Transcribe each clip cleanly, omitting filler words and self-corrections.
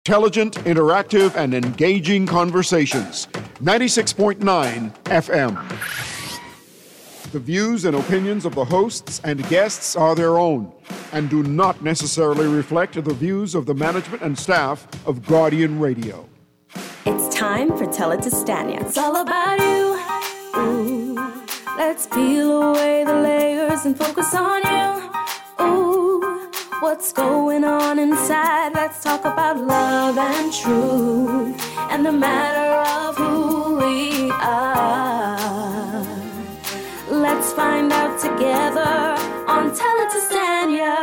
Intelligent, interactive, and engaging conversations. 96.9 FM. The views and opinions of the hosts and guests are their own and do not necessarily reflect the views of the management and staff of Guardian Radio. It's time for Tell It to Stanya. It's all about you. Ooh, let's peel away the layers and focus on you. Ooh, what's going on inside? Let's talk about love and truth and the matter of who we are. Let's find out together on Tell It to Stanya.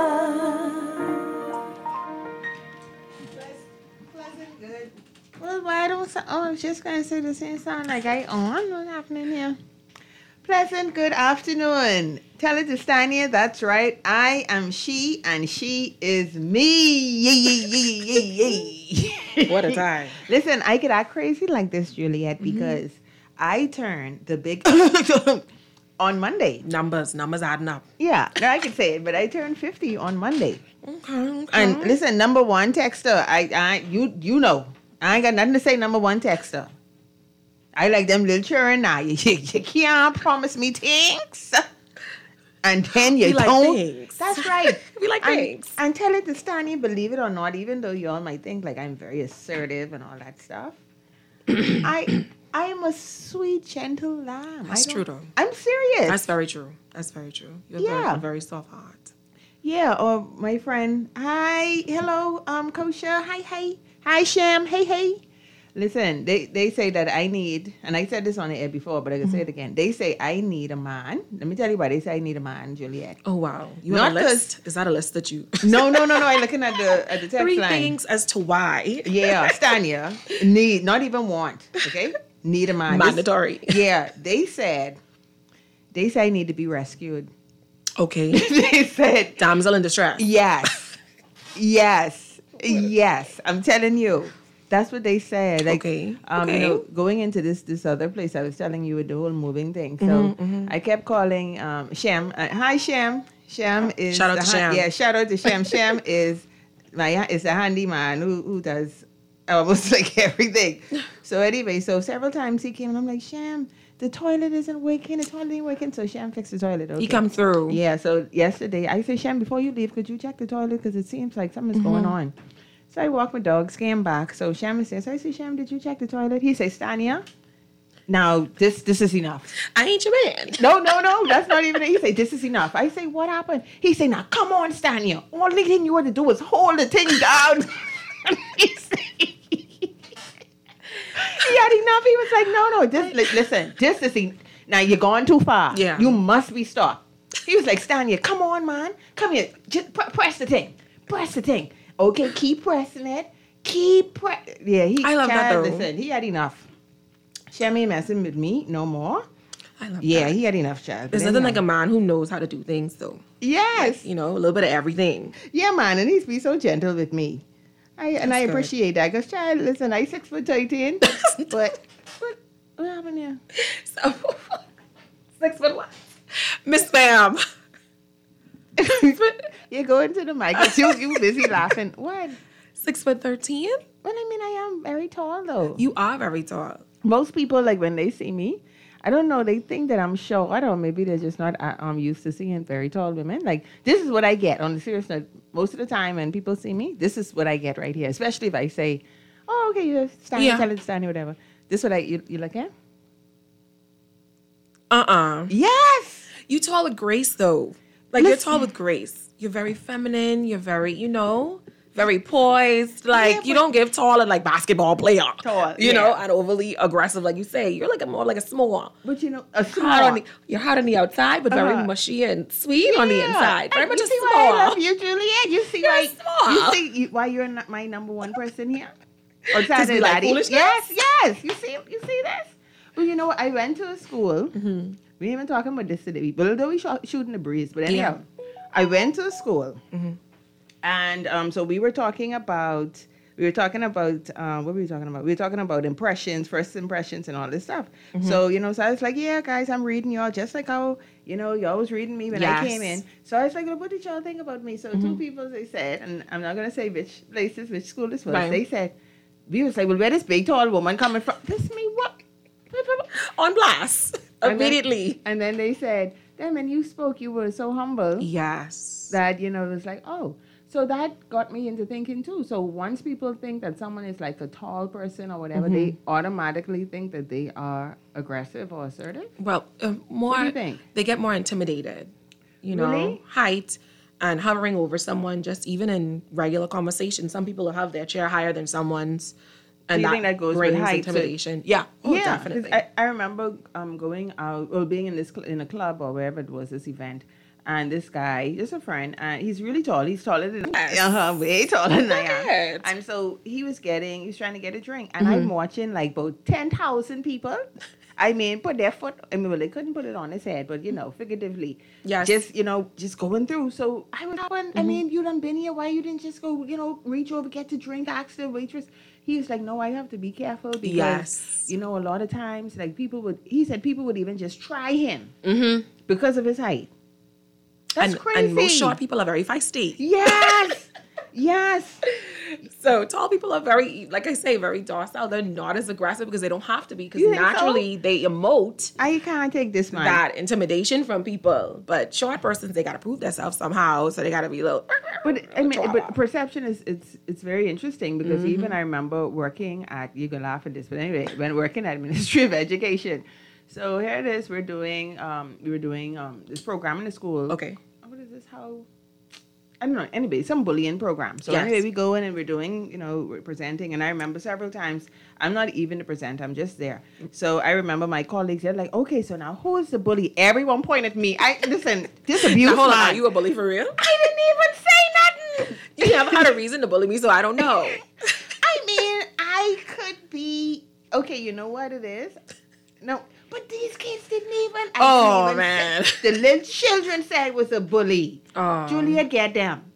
Pleasant, good. Well, why don't I was just going to say the same sound like I on. What's happening here? Pleasant, good afternoon. Tell It to Stanya, that's right. I am she and she is me. What a time. Listen, I get act crazy like this, Juliet, because I turned the big... on Monday. Numbers adding up. Yeah, no, I can say it, but I turned 50 on Monday. Okay. And listen, number one texter, you know, I ain't got nothing to say. Number one texter, I like them little children now. You can't promise me things, and then you like don't. things. That's right. We like things. And Tell It to Stanya, believe it or not, even though y'all might think like I'm very assertive and all that stuff, I am a sweet, gentle lamb. That's true, though. I'm serious. That's very true. You have a very soft heart. Yeah, or my friend, hi, hello, Kosha, hi, Sham, hey. Listen, they say that I need, and I said this on the air before, but I can say it again. They say I need a man. Let me tell you why they say I need a man, Juliet. Oh, wow. You have a list? Is that a list that you... No. I'm looking at the text Three line. things as to why. Yeah, Stanya, need, not even want, okay? Need a man. Mandatory. They say I need to be rescued. Okay. They said... Damsel in distress. Yes. I'm telling you. That's what they said. Like, okay. You know, going into this other place, I was telling you with the whole moving thing. So I kept calling Shem. Hi, Shem. Shem is... Shout out to Shem. Yeah, shout out to Shem. Shem is a handyman who does almost like everything. So anyway, several times he came and I'm like, Shem, the toilet isn't working. So Shem fixed the toilet. Okay. He come through. Yeah, so yesterday, I said, Shem, before you leave, could you check the toilet? Because it seems like something's going on. So I walk my dog, came back. So Shem says, I say, Shem, did you check the toilet? He says, Stanya, now this is enough. I ain't your man. No, that's not even it. He say, this is enough. I say, what happened? He say, now come on, Stanya. Only thing you want to do is hold the thing down. He had enough. He was like, no, listen, this is enough. Now you're going too far. Yeah. You must be stopped. He was like, Stanya, come on, man. Come here. Just press the thing. Okay, keep pressing it. Yeah, I love that, though. Listen, he had enough. Shem ain't messing with me no more. I love that. Yeah, he had enough, child. There's nothing like a man who knows how to do things, though. Yes. You know, a little bit of everything. Yeah, man, and he's be so gentle with me. I appreciate that. Because, child, listen, I 6'13", but what happened here? So, 6 foot what? Miss Ma'am. You go into the mic. You busy laughing. What? 6'13"? Well, I mean, I am very tall, though. You are very tall. Most people, like, when they see me, I don't know, they think that I'm short, or maybe they're just not used to seeing very tall women. Like, this is what I get on the serious note. Most of the time when people see me, this is what I get right here. Especially if I say, oh, okay, you're standing, tell it to stand, whatever. This is what you look at? Yes! You tall with grace, though. Like, you're tall with grace. You're very feminine. You're very, very poised. Like, you don't give tall and, like, basketball player. Tall, you know, and overly aggressive, like you say. You're, like, more like a small. But, a small. You're hot on the outside, but very mushy and sweet on the inside. Very much a small. Why I love you, Juliet. You see why small. You see why you're not my number one person here? Or because we like foolishness? Yes. You see this? Well, you know what? I went to a school. We ain't even talking about this today. Although we shooting the breeze. But anyhow, I went to a school. And so we were talking about we were talking about, what were we talking about? We were talking about impressions, first impressions and all this stuff. So, so I was like, yeah, guys, I'm reading y'all just like how, y'all was reading me when I came in. So I was like, what did y'all think about me? So two people, they said, and I'm not going to say which places, which school this was. Right. They said, we was like, well, where this big, tall woman coming from? This me, what? On blast. Immediately. And then they said, then when you spoke, you were so humble. Yes. That, it was like, oh. So that got me into thinking too. So once people think that someone is like a tall person or whatever, they automatically think that they are aggressive or assertive? Well, more. What do you think? They get more intimidated. Really? Height and hovering over someone, just even in regular conversation. Some people will have their chair higher than someone's. And do you think that goes brings with height? Intimidation. Yeah. Oh, definitely. I remember going out or being in a club or wherever it was, this event. And this guy, just a friend, and he's really tall. He's taller than way taller than I am. And so he was trying to get a drink. And I'm watching like about 10,000 people. Put their foot, well, they couldn't put it on his head, but, figuratively. Yes. Just going through. So I was going, you done been here. Why you didn't just go, reach over, get to drink, ask the waitress. He was like, no, I have to be careful because, a lot of times, like people would even just try him because of his height. That's crazy. And most short people are very feisty. Yes. Yes. So tall people are very, like I say, very docile. They're not as aggressive because they don't have to be, because naturally they emote. I can't take this, man. That intimidation from people. But short persons, they got to prove themselves somehow, so they got to be a little. But perception is it's very interesting because even I remember working at, you can laugh at this, but anyway, when working at Ministry of Education. So here it is. We were doing this program in the school. Okay. What is this? I don't know. Anyway, some bullying program. So anyway, we go in and we're doing, we're presenting. And I remember several times, I'm not even the presenter. I'm just there. So I remember my colleagues, they're like, okay, so now who is the bully? Everyone pointed at me. Listen, this abuse. Now, hold on. Are you a bully for real? I didn't even say nothing. You haven't had a reason to bully me, so I don't know. I could be. Okay, you know what it is? No. But these kids didn't even. Man. The little children said it was a bully. Juliet, get them.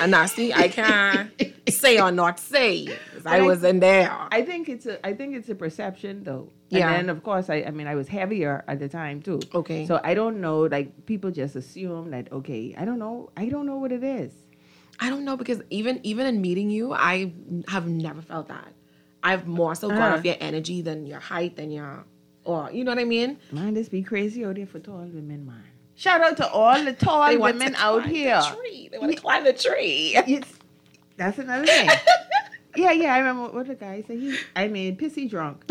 I can't say or not say. I wasn't there. I think it's a perception though. Yeah. And then of course I was heavier at the time too. Okay. So I don't know. Like people just assume that. Okay. I don't know what it is. I don't know, because even in meeting you, I have never felt that. I've more so gone off your energy than your height, than your. Or, you know what I mean? Man, this be crazy out there for tall women, man. Shout out to all the tall women out here. They want to climb the tree. That's another thing. Yeah, I remember what the guy said. Pissy drunk.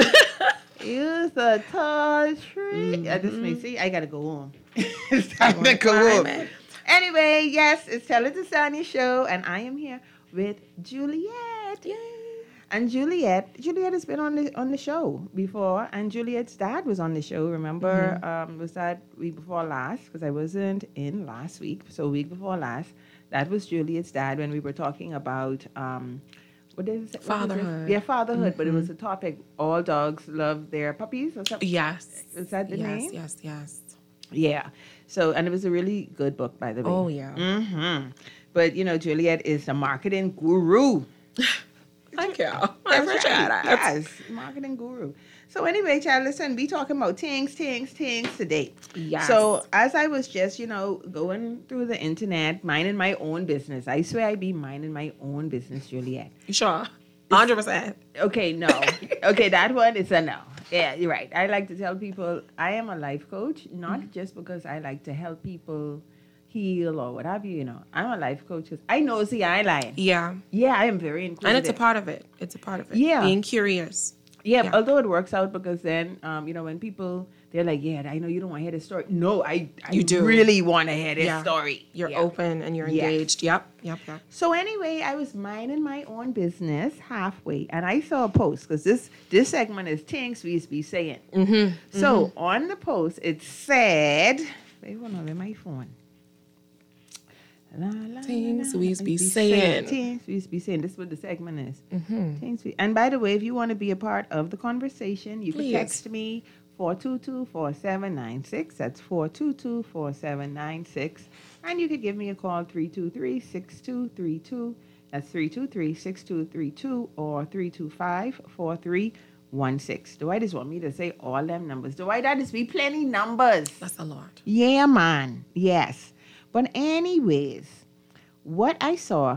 It's a tall tree. I gotta go home. It's time to go home. Anyway, yes, it's Tell It to Sonia show, and I am here with Juliet. Yay. And Juliet has been on the show before, and Juliet's dad was on the show. Remember, was that week before last? Because I wasn't in last week, so week before last. That was Juliet's dad when we were talking about what is it? Fatherhood. Yeah, fatherhood. But it was a topic: all dogs love their puppies or something. Yes. Is that the name? Yes. Yeah. So, and it was a really good book, by the way. Oh yeah. Mm-hmm. But Juliet is the marketing guru. Thank you. I appreciate that. Yes, marketing guru. So anyway, child, listen, we talking about things today. Yes. So as I was just, going through the internet, minding my own business. I swear I be minding my own business, Juliet. You sure? 100%. Okay, no. Okay, that one is a no. Yeah, you're right. I like to tell people I am a life coach, not just because I like to help people heal or what have you, I'm a life coach because I know the eye lying. Yeah. Yeah, I am very inquisitive. And it's a part of it. Yeah. Being curious. Yeah, although it works out because then, when people, they're like, yeah, I know you don't want to hear this story. No, I do really want to hear this story. You're open and you're engaged. Yep. So anyway, I was minding my own business halfway, and I saw a post because this segment is things we be saying. Mm-hmm. So on the post, it said, wait, hold on, where's my phone? Things we be saying. Things we be saying. This is what the segment is. And by the way, if you want to be a part of the conversation, you can text me 422-4796. That's 422-4796. And you could give me a call 323-6232. That's 323-6232 or 325-4316. Dwight just want me to say all them numbers. Dwight, that just be plenty numbers. That's a lot. Yeah, man. Yes. But anyways, what I saw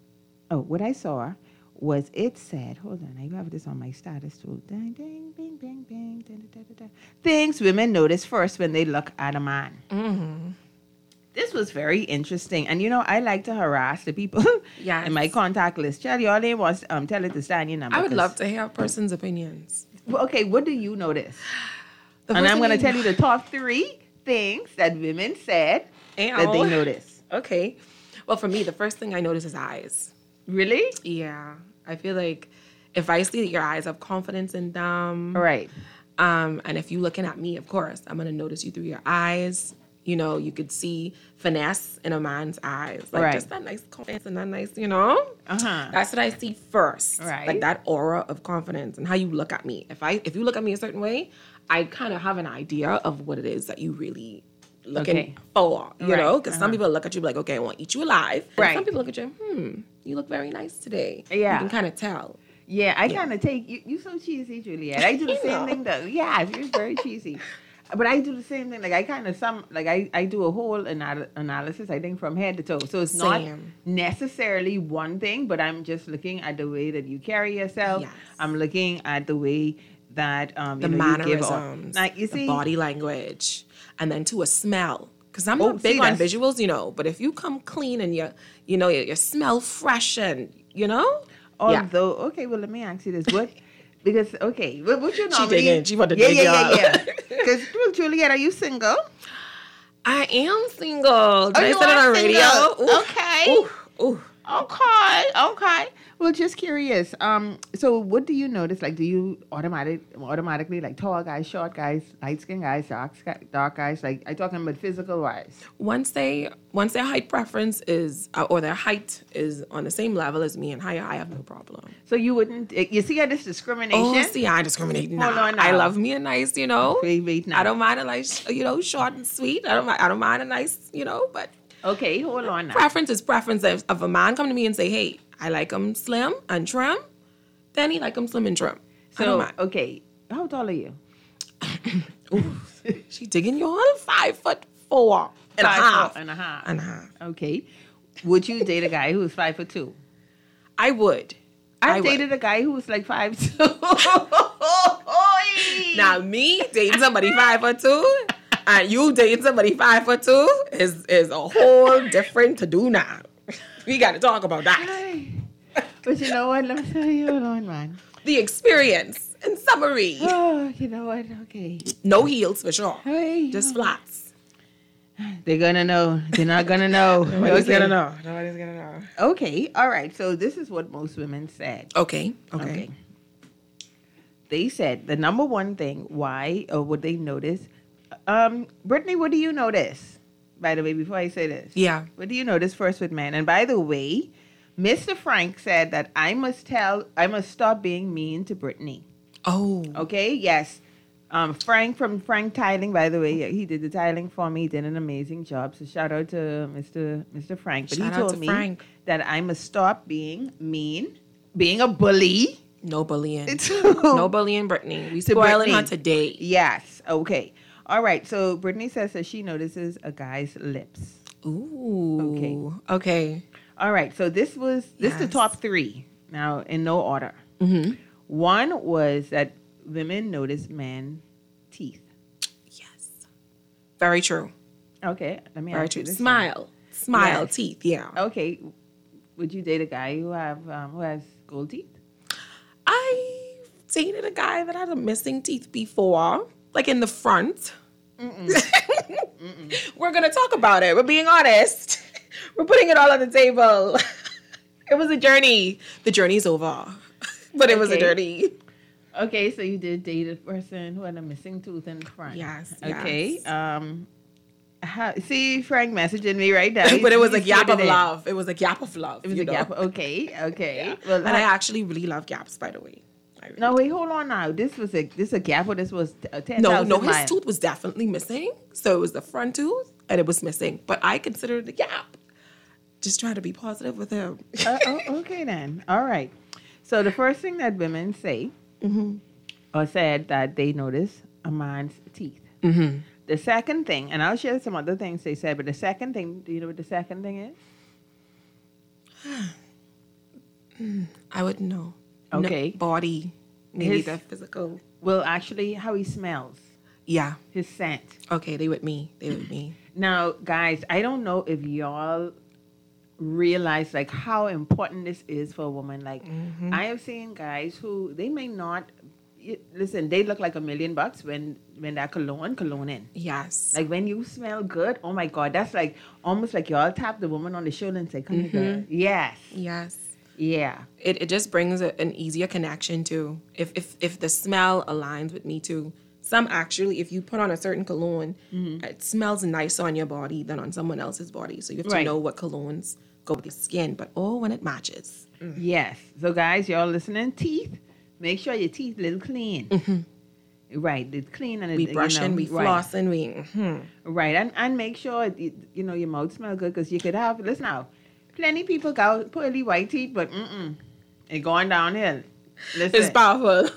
was it said, hold on, I have this on my status too. Ding, ding, bing, bing, bing, da, da, da, da. Things women notice first when they look at a man. Mm-hmm. This was very interesting. And, I like to harass the people Yes. in my contact list. Charlie, all they want tell it to stand your number. I would love to hear a person's opinions. Well, okay, what do you notice? The And first I'm going to thing- tell you the top 3 things that women said that they Ow. notice. Okay. Well, for me, the first thing I notice is eyes. Really? Yeah. I feel like if I see that your eyes have confidence in them, Right. and if you're looking at me, of course, I'm going to notice you through your eyes. You could see finesse in a man's eyes. Like, Right. just that nice confidence and that nice, Uh-huh. That's what I see first. Right. Like that aura of confidence and how you look at me. If you look at me a certain way, I kind of have an idea of what it is that you really looking Okay. for, you Right. know? Because some people look at you like, okay, I want to eat you alive. And Right. some people look at you, you look very nice today. Yeah. You can kind of tell. Yeah, I kind of take you so cheesy, Juliet. I do the same thing though. Yeah, you're very cheesy. But I do the same thing. Like I kind of I do a whole analysis. I think from head to toe. So it's not Same. necessarily one thing, but I'm just looking at the way that you carry yourself. Yes. I'm looking at the way that The mannerisms, Like you see, the body language, and then to a smell. Because I'm Oh, not big see, on that's- visuals, but if you come clean and you smell fresh and although okay, well let me ask you this: what? Because okay, what you normally? digging. She want to yeah, dig, yeah, y'all. yeah. Because Juliet, are you single? I am single. Did I you say it are on radio? single. Ooh. Okay. Ooh. Okay. Well, just curious. So what do you notice? Like, do you automatically like tall guys, short guys, light skinned guys, dark guys? Like, I talking about physical wise. Once their height preference is, or their height is on the same level as me and higher, I have no problem. So you wouldn't. You see how this discrimination? Oh, see, I discriminate. Nah, Hold on now. I love me a nice, Wait now. I don't mind a nice, short and sweet. I don't mind a nice, but Okay, hold on now. preference is preference. If a man come to me and say, hey, I like him slim and trim, then he like him slim and trim. I don't So mind. okay, how tall are you? She digging you on 5'4" and a 5'4" half. and a half. And a half. Okay. Would you date a guy who's 5'2"? I would. I've would. dated a guy who was like 5'2". Now me dating somebody 5'2" and you dating somebody 5'2" is a whole different to do now. We got to talk about that. But you know what? Let me tell you, hold on, man. The experience in summary. Oh, you know what? Okay. No heels for sure. Hey, Just flats. they're gonna know. They're not gonna know. Nobody's Okay. gonna know. Nobody's gonna know. Okay. All right. So this is what most women said. Okay. They said the number one thing why or what they notice. Brittany, what do you notice? By the way, before I say this, Yeah. what do you notice first with men? And by the way, Mr. Frank said that I must stop being mean to Brittany. Oh. Okay, yes. Frank from Frank Tiling, by the way, he did the tiling for me. He did an amazing job. So shout out to Mr. Frank. But Shout he out told to me Frank. that I must stop being mean, being a bully. No bullying. to- No bullying, Brittany. We spoiling her Brittany. today. Yes. Okay. All right. So Brittany says that she notices a guy's lips. Ooh. Okay. All right. So this is the Yes. top 3. Now in no order. Mm-hmm. One was that women notice men teeth. Yes. Very true. Okay. Let me Very ask you true. this. Smile, Yes. teeth. Yeah. Okay. Would you date a guy who has gold teeth? I dated a guy that had a missing teeth before, like in the front. We're gonna talk about it. We're being honest. We're putting it all on the table. It was a journey. The journey's over, but it was a Okay. journey. Okay, so you did date a person who had a missing tooth in the front. Yes, Okay. yes. See Frank messaging me right now. But it was a He's gap put of it in. love. It was a gap of love. It was a gap. Okay. Okay. Well, And I actually really love gaps, by the way. I really no, wait, hold on now. This is a gap, or this was 10,000 No, his miles? tooth was definitely missing. So it was the front tooth and it was missing. But I considered the gap. Just try to be positive with him. Okay then. All right. So the first thing that women say or said that they notice a man's teeth. Mm-hmm. The second thing, and I'll share some other things they said, but the second thing, do you know what the second thing is? I wouldn't know. Okay. No, body, maybe His- the physical. Well, actually, how he smells, Yeah. his scent. Okay, they with me. Now, guys, I don't know if y'all realize like how important this is for a woman. Like, I have seen guys who they may not listen. They look like $1 million when that cologne in. Yes. Like when you smell good, oh my God, that's like almost like y'all tap the woman on the shoulder and say, "Come here, girl." Yes, Yes. yeah. It just brings an easier connection too. If the smell aligns with me too. Some actually, if you put on a certain cologne, it smells nicer on your body than on someone else's body. So you have to Right. know what colognes go with your skin. But when it matches. Yes. So guys, y'all listening? Teeth. Make sure your teeth a little clean. Right, it's clean and We brushing, we flossing, Right, and make sure your mouth smell good because you could have. Listen now, plenty people got pearly white teeth, but it going downhill. Listen, It's powerful.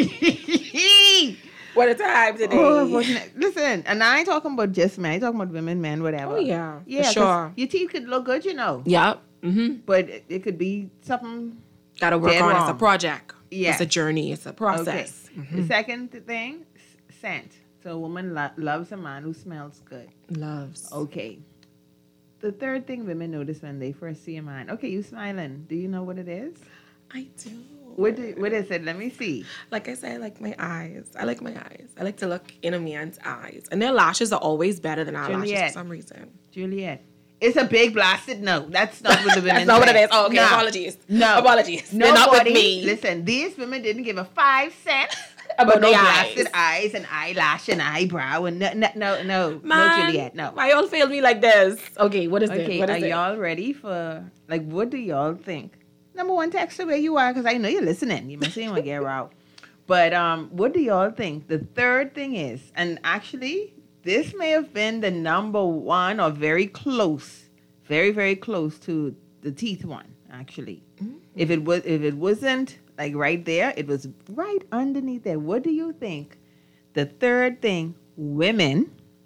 What a time today. Listen, and I ain't talking about just men. I ain't talking about women, men, whatever. Oh, yeah, for yeah, 'cause sure. Your teeth could look good, Yeah. Mm-hmm. but it could be something. Got to work Dead on it. It's a wrong. project. Yeah. It's a journey. It's a process. Okay. The second thing, scent. So a woman loves a man who smells good. Loves. Okay. The third thing women notice when they first see a man. Okay, you smiling. Do you know what it is? I do. What is it? Let me see. Like I said, I like my eyes. I like my eyes. I like to look in a man's eyes. And their lashes are always better than our lashes Juliet. for some reason. Juliet. It's a big blasted no. That's not what the women That's not what say. it is. Oh, okay. No. Apologies. No. Apologies. They're not with me. Listen, these women didn't give a 5 cents About no the blasted eyes. eyes and eyelash and eyebrow and no, Man, Juliet, no. Why y'all failed me like this? Okay, what is Okay, it? What are is it? y'all ready for, like, what do y'all think? Number one, text where you are, because I know you're listening. You must see when get out. But what do y'all think? The third thing is, and actually, this may have been the number one or very close, very, very close to the teeth one, actually. Mm-hmm. If it wasn't, like, right there, it was right underneath there. What do you think? The third thing women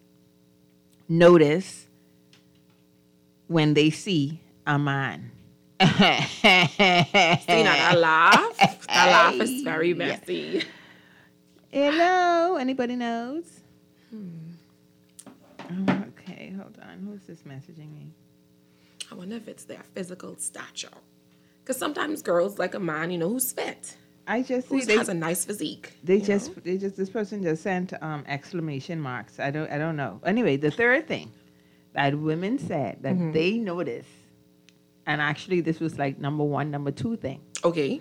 notice when they see a man. See, now that laugh. That laugh is very messy. Hello, anybody knows? Okay, hold on. Who's this messaging me? I wonder if it's their physical stature. Because sometimes girls like a man, who's fit. I just see Who has a nice physique. this person just sent exclamation marks. I don't know. Anyway, the third thing that women said that they noticed, and actually this was like number one, number two thing. Okay.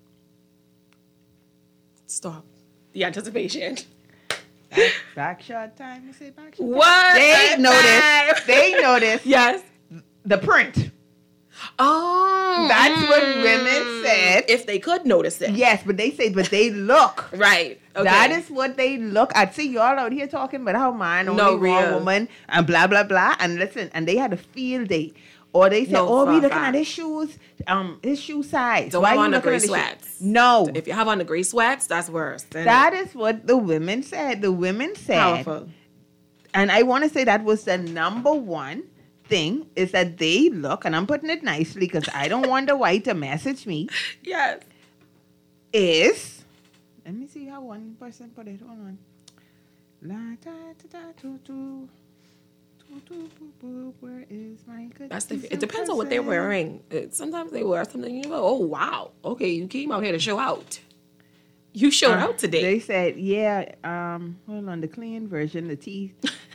Stop. The anticipation. Back shot time. You say back shot. What? They noticed. They noticed Yes. the print. Oh. That's what women said. If they could notice it. Yes, but they look. Right. Okay. That is what they look at. See, y'all out here talking about how man only No, one real. woman and blah, blah, blah. And listen, and they had a field day. Or they said, No, we for a looking fact. at his shoes, his shoe size. Don't Why have you on the looking gray at his shoe-" sweats. No. If you have on the gray sweats, that's worse. That is what the women said. The women said. Powerful. And I want to say that was the number one thing is that they look, and I'm putting it nicely because I don't want the white to message me, Yes. is, let me see how one person put it. Hold on. La, da, da, da, do, do. Where is my good? That's it depends on what they're wearing. Sometimes they wear something you go, oh wow, okay, you came out here to show out. You showed out today. They said, yeah. Hold on, the clean version, the teeth.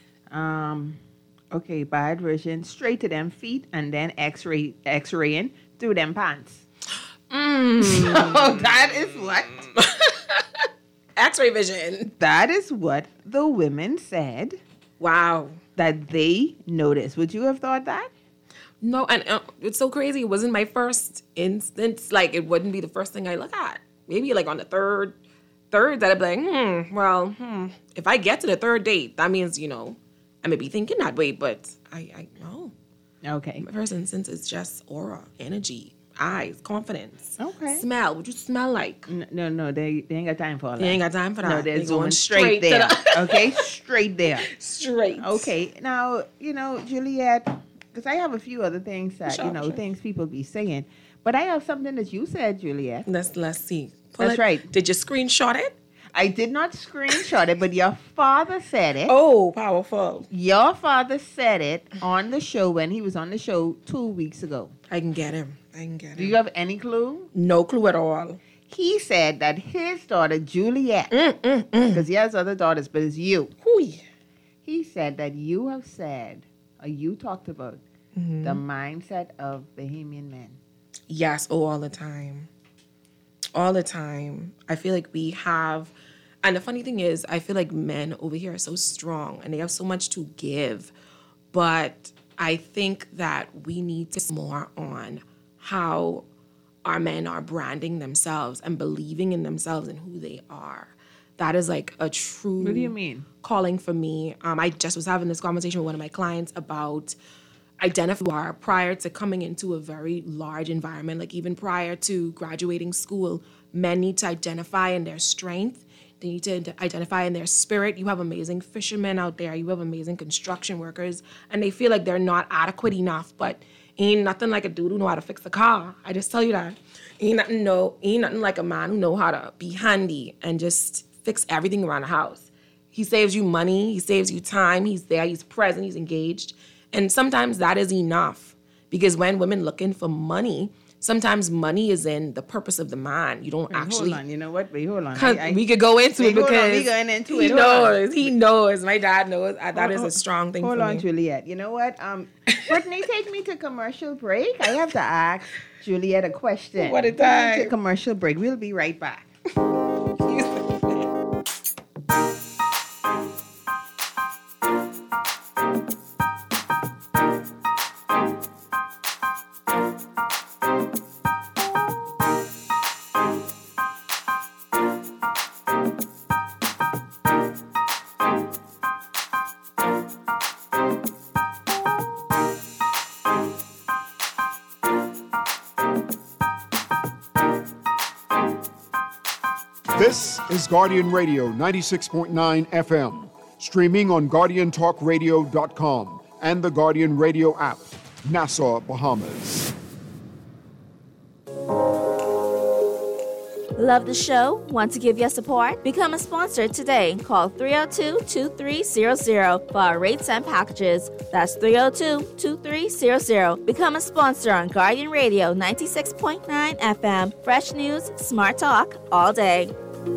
Okay, bad version, straight to them feet, and then X-raying through them pants. So that is what. X-ray vision. That is what the women said Wow. that they noticed. Would you have thought that? No, and it's so crazy. It wasn't my first instance. Like, it wouldn't be the first thing I look at. Maybe, like, on the third that I'd be like, If I get to the third date, that means, I may be thinking that way, but I know. Okay. First instance is just aura, energy, eyes, confidence. Okay. Smell. What you smell like? No, they ain't got time for all that. They ain't got time for that. No, they're They going going straight to there. the- Okay, straight there. Straight. Okay, now, Juliet, because I have a few other things that, Sure. things people be saying. But I have something that you said, Juliet. Let's see. Pull That's it. right. Did you screenshot it? I did not screenshot it, but your father said it. Oh, powerful. Your father said it on the show when he was on the show 2 weeks ago. I can get him. Do you have any clue? No clue at all. He said that his daughter, Juliet, because he has other daughters, but it's you. Hooey. He said that you have said, or you talked about, the mindset of Bahamian men. Yes, all the time. All the time. I feel like we have, and the funny thing is, I feel like men over here are so strong and they have so much to give. But I think that we need to more on how our men are branding themselves and believing in themselves and who they are. That is like a true What do you mean? calling for me. I just was having this conversation with one of my clients about identify prior to coming into a very large environment, like even prior to graduating school, men need to identify in their strength. They need to identify in their spirit. You have amazing fishermen out there. You have amazing construction workers, and they feel like they're not adequate enough. But ain't nothing like a dude who know how to fix a car. I just tell you that. Ain't nothing like a man who know how to be handy and just fix everything around the house. He saves you money. He saves you time. He's there. He's present. He's engaged. And sometimes that is enough, because when women looking for money, sometimes money is in the purpose of the man. You don't actually. Hold on, you know what? Wait, hold on. We could go into it hold on, because we going into he it. Hold on. knows. He knows. My dad knows. That is a strong thing Hold for on, me. Juliet. You know what? Brittany, take me to commercial break. I have to ask Juliet a question. What a Take me time. to commercial break. We'll be right back. This is Guardian Radio 96.9 FM, streaming on GuardianTalkRadio.com and the Guardian Radio app, Nassau, Bahamas. Love the show? Want to give your support? Become a sponsor today. Call 302-2300 for our rates and packages. That's 302-2300. Become a sponsor on Guardian Radio 96.9 FM. Fresh news, smart talk, all day.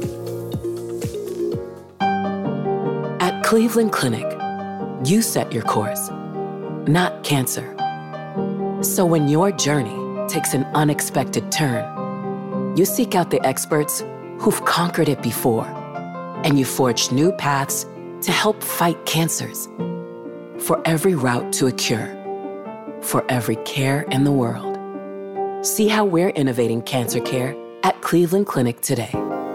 At Cleveland Clinic, you set your course, not cancer. So when your journey takes an unexpected turn, you seek out the experts who've conquered it before, and you forge new paths to help fight cancers. For every route to a cure, for every care in the world. See how we're innovating cancer care at Cleveland Clinic today.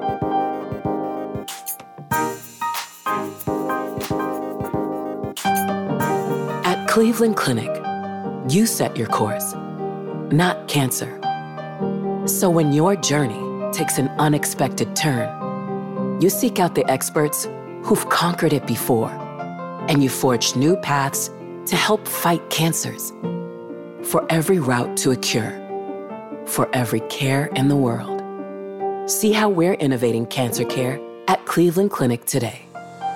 At Cleveland Clinic, you set your course, not cancer. So when your journey takes an unexpected turn, you seek out the experts who've conquered it before, and you forge new paths to help fight cancers. For every route to a cure, for every care in the world. See how we're innovating cancer care at Cleveland Clinic today.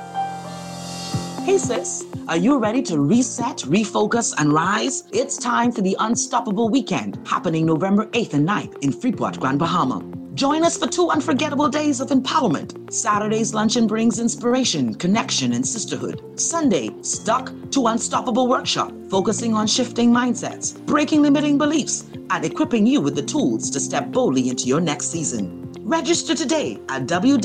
Hey sis, are you ready to reset, refocus, and rise? It's time for the Unstoppable Weekend, happening November 8th and 9th in Freeport, Grand Bahama. Join us for 2 unforgettable days of empowerment. Saturday's luncheon brings inspiration, connection, and sisterhood. Sunday, Stuck to Unstoppable workshop, focusing on shifting mindsets, breaking limiting beliefs, and equipping you with the tools to step boldly into your next season. Register today at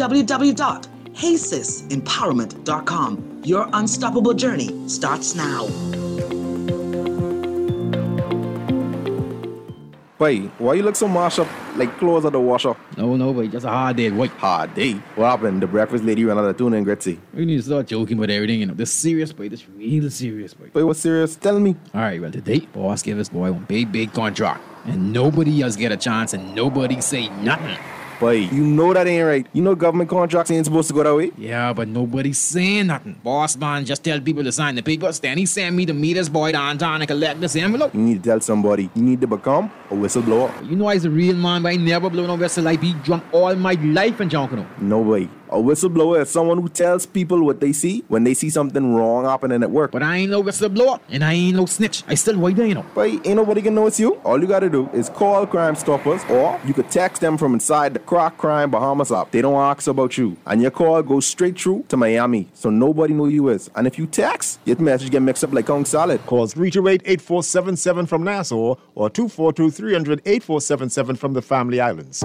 www.heysisempowerment.com. Your unstoppable journey starts now. Boy, why you look so mashed up like clothes at the washer? No, boy, just a hard day, boy. Hard day. What happened? The breakfast lady ran out of tuna and gritty. We need to start joking about everything, you know. This serious, boy. This real serious, boy. Boy, what's serious? Tell me. All right, well, today, boss gave us boy one big contract. And nobody else get a chance and nobody say nothing. Boy, you know that ain't right. You know government contracts ain't supposed to go that way. Yeah, but nobody's saying nothing. Boss man just tell people to sign the papers. Then he send me to meet his boy downtown and collect this envelope. You need to tell somebody. You need to become a whistleblower. You know I's a real man, but I never blow no whistle. I be drunk all my life and drunk, you know. No way. A whistleblower is someone who tells people what they see when they see something wrong happening at work. But I ain't no whistleblower and I ain't no snitch. I still white there, you know. But ain't nobody can know it's you. All you gotta do is call Crime Stoppers, or you could text them from inside the Crack Crime Bahamas app. They don't ask about you. And your call goes straight through to Miami. So nobody know you is. And if you text, your message get mixed up like Kong Salad. Call 328-8477 from Nassau or 242-300-8477 from the Family Islands.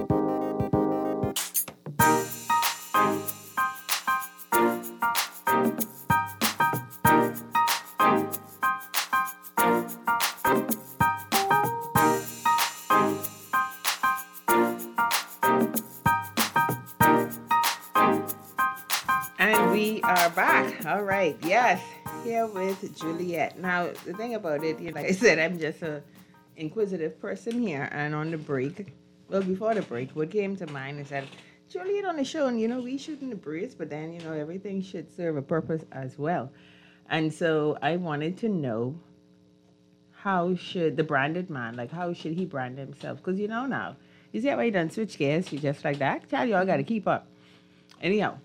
And we are back. All right. Yes. Here with Juliet. Now, the thing about it, like I said, I'm just a inquisitive person here. And on the break, well, before the break, what came to mind is that Juliet on the show, and, we shouldn't embrace, but then, everything should serve a purpose as well. And so I wanted to know, how should the branded man, how should he brand himself? Because now, you see how I done switch gears, you just like that? Child, y'all got to keep up. Anyhow.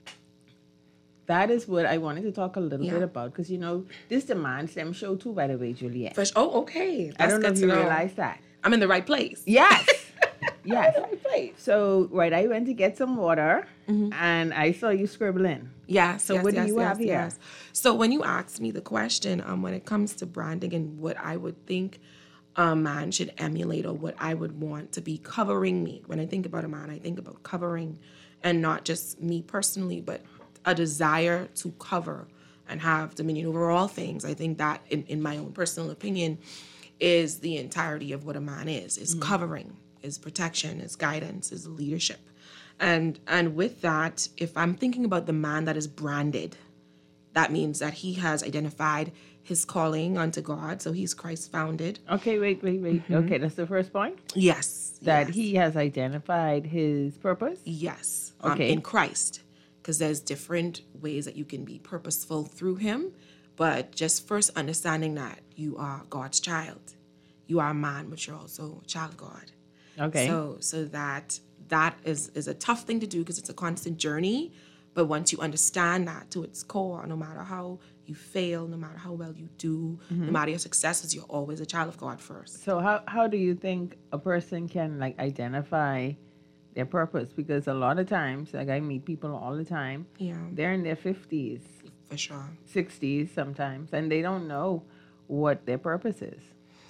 That is what I wanted to talk a little bit about, because, this demands them show too, by the way, Juliet. Oh, okay. That's I don't know if you know. realize that. I'm in the right place. Yes. Yes. I'm in the right place. So, I went to get some water, and I saw you scribbling. Yes. So what do you have here? Yes. So when you asked me the question, when it comes to branding and what I would think a man should emulate or what I would want to be covering me, when I think about a man, I think about covering, and not just me personally, but a desire to cover and have dominion over all things. I think that, in my own personal opinion, is the entirety of what a man is covering, is protection, is guidance, is leadership. And with that, if I'm thinking about the man that is branded, that means that he has identified his calling unto God. So he's Christ founded. Okay, wait. Okay, that's the first point? Yes. That he has identified his purpose? Yes. Okay. In Christ. Because there's different ways that you can be purposeful through him. But just first understanding that you are God's child. You are a man, but you're also a child of God. Okay. So that is a tough thing to do, because it's a constant journey. But once you understand that to its core, no matter how you fail, no matter how well you do, no matter your successes, you're always a child of God first. So how do you think a person can identify their purpose? Because a lot of times, I meet people all the time, they're in their 50s. For sure. 60s sometimes, and they don't know what their purpose is.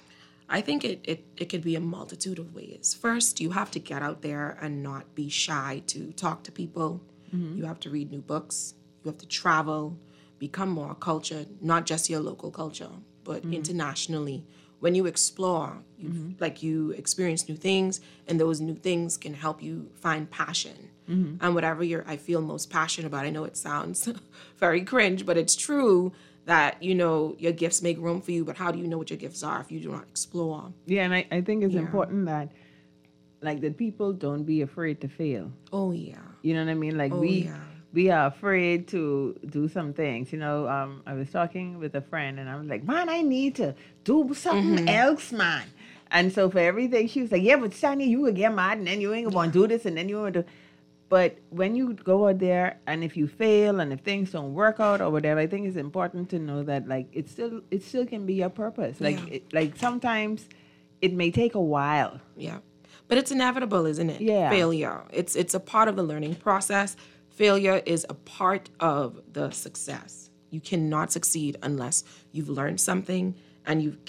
I think it could be a multitude of ways. First, you have to get out there and not be shy to talk to people. You have to read new books. You have to travel, become more cultured, not just your local culture, but internationally. When you explore, you experience new things, and those new things can help you find passion. And whatever I feel most passionate about, I know it sounds very cringe, but it's true that, your gifts make room for you, but how do you know what your gifts are if you do not explore? Yeah, and I think it's important that, that people don't be afraid to fail. Oh, yeah. You know what I mean? We are afraid to do some things. I was talking with a friend, and I was like, man, I need to do something else, man. And so for everything, she was like, yeah, but Stani, you will get mad, and then you ain't going to do this, and then you want to. But when you go out there, and if you fail, and if things don't work out or whatever, I think it's important to know that it still can be your purpose. Sometimes it may take a while. Yeah, but it's inevitable, isn't it? Yeah. Failure. It's a part of the learning process. Failure is a part of the success. You cannot succeed unless you've learned something and you've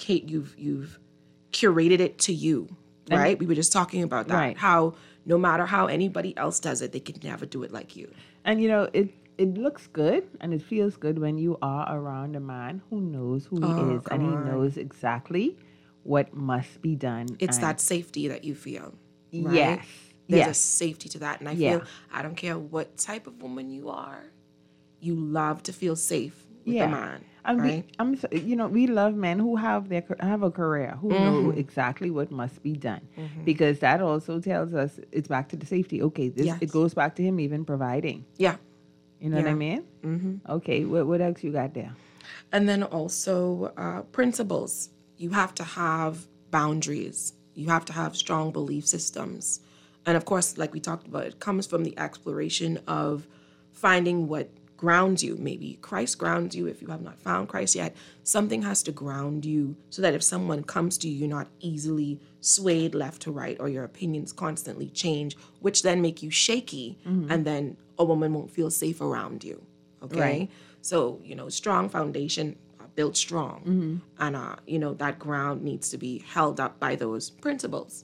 curated it to you. Right? We were just talking about that. Right. How no matter how anybody else does it, they can never do it like you. And it looks good and it feels good when you are around a man who knows who he is, and he knows exactly what must be done. It's and- that safety that you feel. Right? Yes. There's a Yes. safety to that. And I Yeah. feel, I don't care what type of woman you are, you love to feel safe with Yeah. a man. And right? we love men who have a career, who know exactly what must be done, because that also tells us it's back to the safety. Okay, Yes. it goes back to him even providing. Yeah. You know what I Yeah. mean? Mm-hmm. Okay, what else you got there? And then also principles. You have to have boundaries. You have to have strong belief systems. And of course, like we talked about, it comes from the exploration of finding what grounds you. Maybe Christ grounds you if you have not found Christ yet. Something has to ground you so that if someone comes to you, you're not easily swayed left to right, or your opinions constantly change, which then make you shaky. And then a woman won't feel safe around you. Okay? Right. So, strong foundation, built strong. And, that ground needs to be held up by those principles.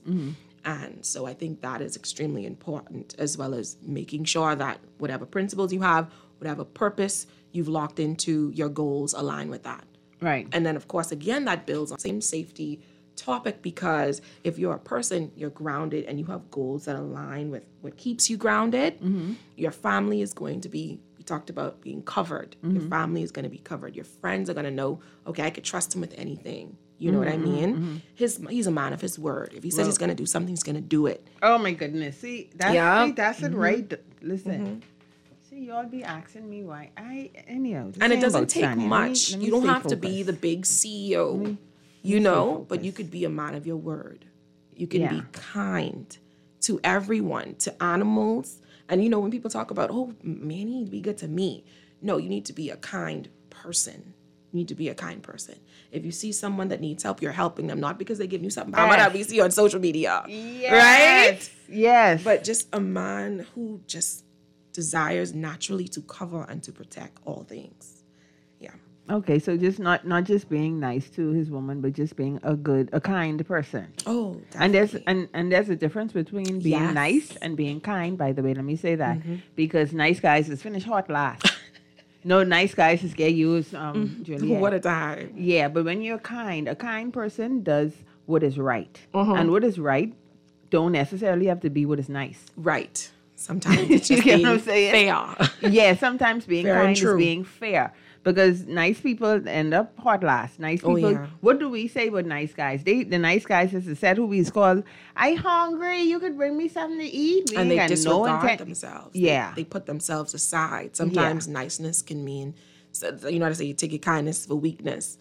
And so I think that is extremely important, as well as making sure that whatever principles you have, whatever purpose you've locked into, your goals align with that. Right. And then, of course, again, that builds on the same safety topic, because if you're a person, you're grounded and you have goals that align with what keeps you grounded, your family is going to be, we talked about being covered. Your family is going to be covered. Your friends are going to know, okay, I could trust him with anything. You know what I mean? He's a man of his word. If he says he's going to do something, he's going to do it. Oh my goodness! See, that's it, right? Listen, see, y'all be asking me why And it doesn't take much. You don't have to be the big CEO, but you could be a man of your word. You can be kind to everyone, to animals. And when people talk about, oh, man, you need to be good to me. No, you need to be a kind person. You need to be a kind person. If you see someone that needs help, you're helping them, not because they give you something that we see on social media. Right? Yes. But just a man who just desires naturally to cover and to protect all things. Yeah. Okay, so just not just being nice to his woman, but just being a kind person. Oh, definitely. And there's a difference between being nice and being kind. By the way, let me say that, because nice guys is finished hot last. No, nice guys is get used. Juliet. What a time. Yeah, but when you're kind, a kind person does what is right, and what is right don't necessarily have to be what is nice. Right. Sometimes it's just You get being what I'm saying? fair. Yeah, sometimes being Fair and kind is true. being fair. Because nice people end up hot last. Nice people. yeah. What do we say about nice guys? The nice guys is said who is called, I hungry, you could bring me something to eat. We And they ain't got disregard themselves. Yeah. They put themselves aside. Sometimes niceness can mean, you know how to say, you take your kindness for weakness.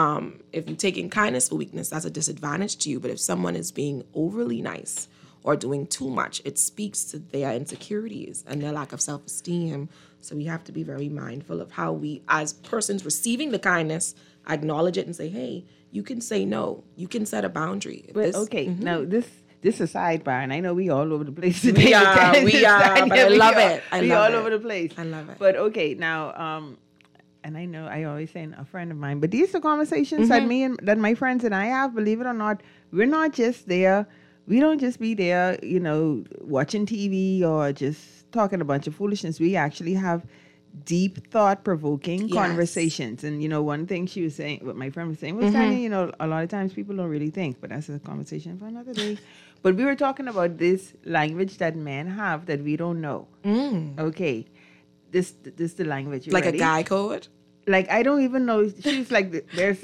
If you're taking kindness for weakness, that's a disadvantage to you. But if someone is being overly nice or doing too much, it speaks to their insecurities and their lack of self-esteem. So we have to be very mindful of how we, as persons receiving the kindness, acknowledge it and say, hey, you can say no. You can set a boundary. But now this is a sidebar, and I know we all over the place today. We are, but I love it. We all over the place. I love it. But okay, now, and I know I always say a friend of mine, but these are conversations that my friends and I have. Believe it or not, we're not just there. We don't just be there, watching TV or just talking a bunch of foolishness. We actually have deep, thought-provoking conversations. And, one thing she was saying, what my friend was saying was kind of, a lot of times people don't really think, but that's a conversation for another day. But we were talking about this language that men have that we don't know. Okay. This the language. Like ready? A guy code? Like, I don't even know. She's like, there's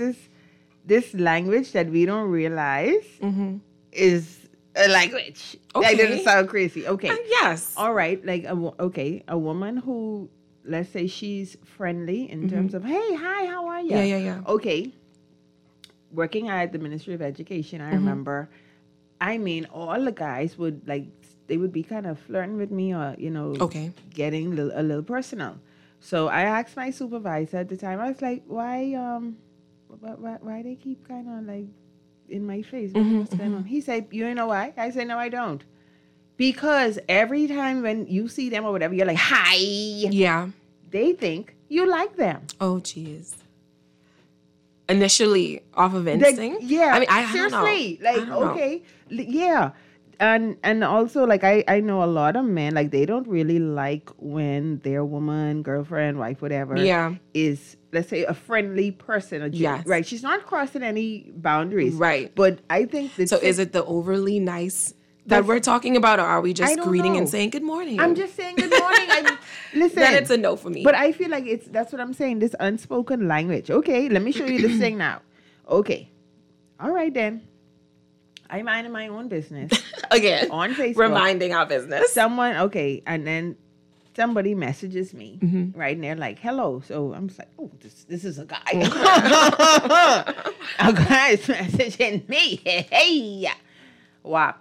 this language that we don't realize is a language. Okay. That doesn't sound crazy. Okay. Yes. All right. Like, a woman who, let's say she's friendly in terms of, hey, hi, how are you? Yeah. Okay. Working at the Ministry of Education, I remember, all the guys would, they would be kind of flirting with me or, getting a little personal. So I asked my supervisor at the time, I was like, why they keep kind of in my face? What's going on? He said, you know why? I said, no, I don't. Because every time when you see them or whatever, you're like, hi. Yeah. They think you like them. Oh, jeez. Initially, off of instinct? Yeah. I mean, I seriously. don't know. Okay. Yeah. and also like I know a lot of men, like they don't really like when their woman, girlfriend, wife, whatever, is, let's say, a friendly person. Yes. Right. She's not crossing any boundaries. Right. But I think that. So is it the overly nice that we're talking about, or are we just greeting and saying good morning? I'm just saying good morning. Listen. Then it's a no for me. But I feel like that's what I'm saying. This unspoken language. Okay, let me show you this thing now. Okay. All right then. I'm minding my own business. Again. On Facebook. Reminding our business. Someone, okay, and then somebody messages me, right? And they're like, hello. So I'm just like, oh, this is a guy. A guy is messaging me. Hey. Wow.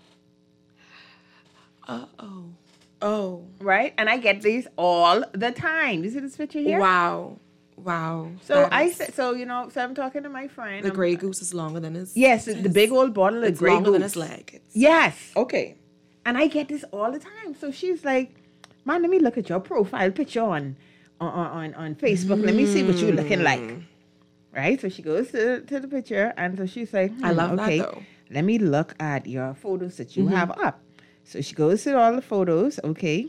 Oh. Right? And I get these all the time. You see this picture here? Wow. So I said, so I'm talking to my friend. The Grey Goose is longer than his. Yes, the big old bottle of Grey Goose. Longer than his leg. Yes. Okay. And I get this all the time. So she's like, man, let me look at your profile picture on Facebook. Let me see what you're looking like. Right? So she goes to the picture, and so she's like, I love that though. Let me look at your photos that you have up. So she goes to all the photos. Okay.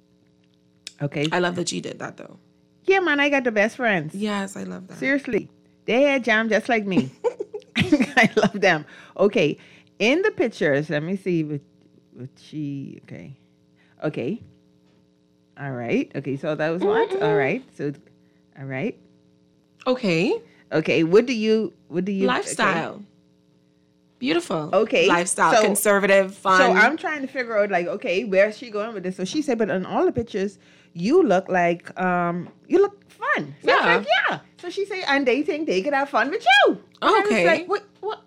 I love that you did that though. Yeah, man, I got the best friends. Yes, I love that. Seriously. They had jam just like me. I love them. Okay. In the pictures, let me see what she, okay. All right. Okay, so that was what? All right. So, all right. Okay. Okay, what do you Lifestyle. Okay. Beautiful. Okay. Lifestyle, so, conservative, fun. So I'm trying to figure out, like, okay, where's she going with this? So she said, but in all the pictures, you look like, you look fun. So I was like, yeah. So she said, and they think they could have fun with you. And okay. I was like, what?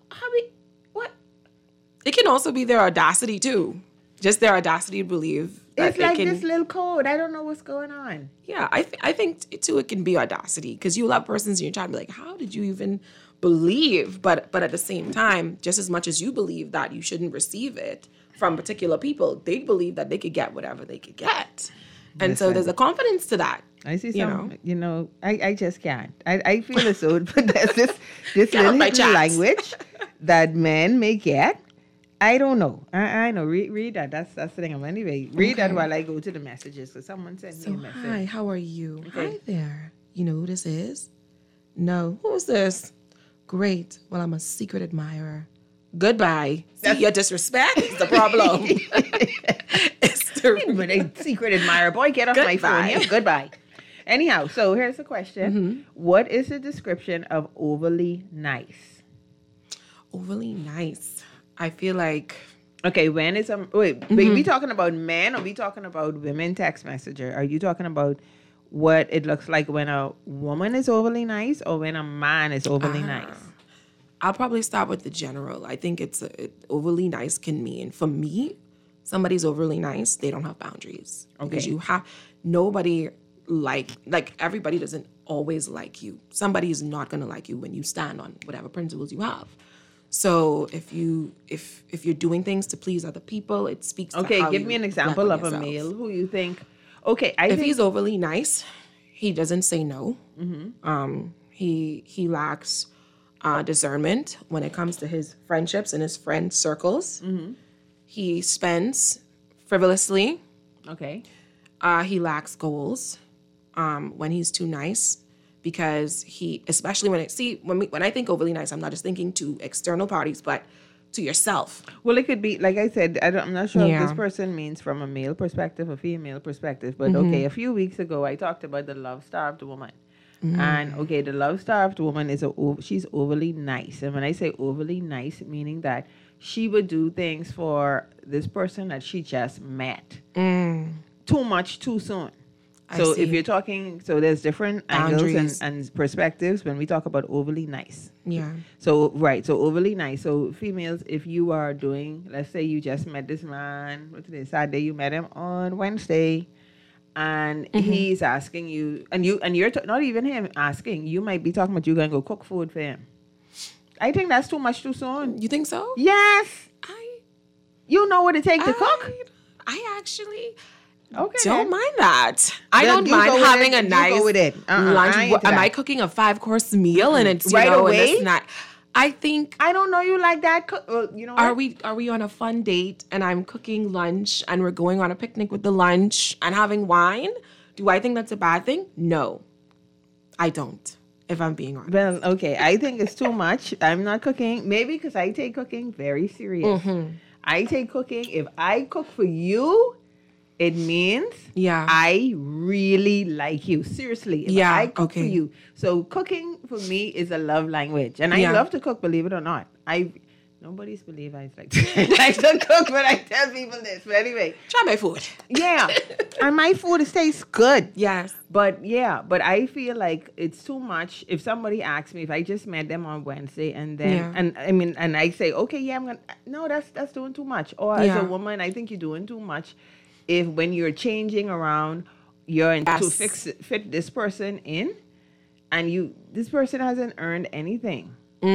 It can also be their audacity too. Just their audacity to believe that it's like this little code. I don't know what's going on. Yeah, I think too it can be audacity, because you love persons and you're trying to be like, how did you even believe? But at the same time, just as much as you believe that you shouldn't receive it from particular people, they believe that they could get whatever they could get. And so there's a confidence to that. I see some, I just can't. I feel as though but there's this little language that men may get. I don't know. I know. Read that. That's the thing. Anyway, read that while I go to the messages. So someone sent me a message. Hi, how are you? Okay. Hi there. You know who this is? No. Who's this? Great. Well, I'm a secret admirer. Goodbye. See, your disrespect is the problem. But a secret admirer. Boy, get off my phone here. Goodbye. Anyhow, so here's the question. What is the description of overly nice? Overly nice. I feel like... Okay, when is we talking about men, or we talking about women text messenger? Are you talking about what it looks like when a woman is overly nice, or when a man is overly nice? I'll probably start with the general. I think overly nice can mean, for me, somebody's overly nice, they don't have boundaries. Okay. Because you have nobody like everybody doesn't always like you. Somebody is not going to like you when you stand on whatever principles you have. So if you're doing things to please other people, it speaks to how give me an example of a male who you think, if he's overly nice, he doesn't say no. He lacks discernment when it comes to his friendships and his friend circles. He spends frivolously. Okay. He lacks goals when he's too nice. Because especially when I think overly nice, I'm not just thinking to external parties, but to yourself. Well, it could be, like I said, I'm not sure if this person means from a male perspective or female perspective, but okay, a few weeks ago, I talked about the love-starved woman. And okay, the love-starved woman she's overly nice. And when I say overly nice, meaning that she would do things for this person that she just met. Too much, too soon. So if you're talking, so there's different angles and perspectives when we talk about overly nice. Yeah. So overly nice. So females, if you are doing, let's say you just met this man, what's today? Saturday, you met him on Wednesday, and he's asking you, and you're not even him asking, you might be talking about you going to go cook food for him. I think that's too much too soon. You think so? Yes. You know what it takes to cook? I actually... Okay. Don't mind that. I don't mind having a nice lunch. Am I cooking a 5-course meal and it's right away? And I think. I don't know you like that. Well, you know what? Are we on a fun date and I'm cooking lunch and we're going on a picnic with the lunch and having wine? Do I think that's a bad thing? No, I don't. If I'm being honest. Well, okay. I think it's too much. I'm not cooking. Maybe because I take cooking very serious. I take cooking. If I cook for you, it means I really like you. Seriously. If I cook for you. So cooking for me is a love language. And I love to cook, believe it or not. Nobody's believe I like to cook, but I tell people this. But anyway. Try my food. Yeah. And my food tastes good. Yes. But I feel like it's too much. If somebody asks me, if I just met them on Wednesday and then, and I say, okay, I'm going to, no, that's doing too much. Or as a woman, I think you're doing too much. If when you're changing around, you're to fit this person in and this person hasn't earned anything.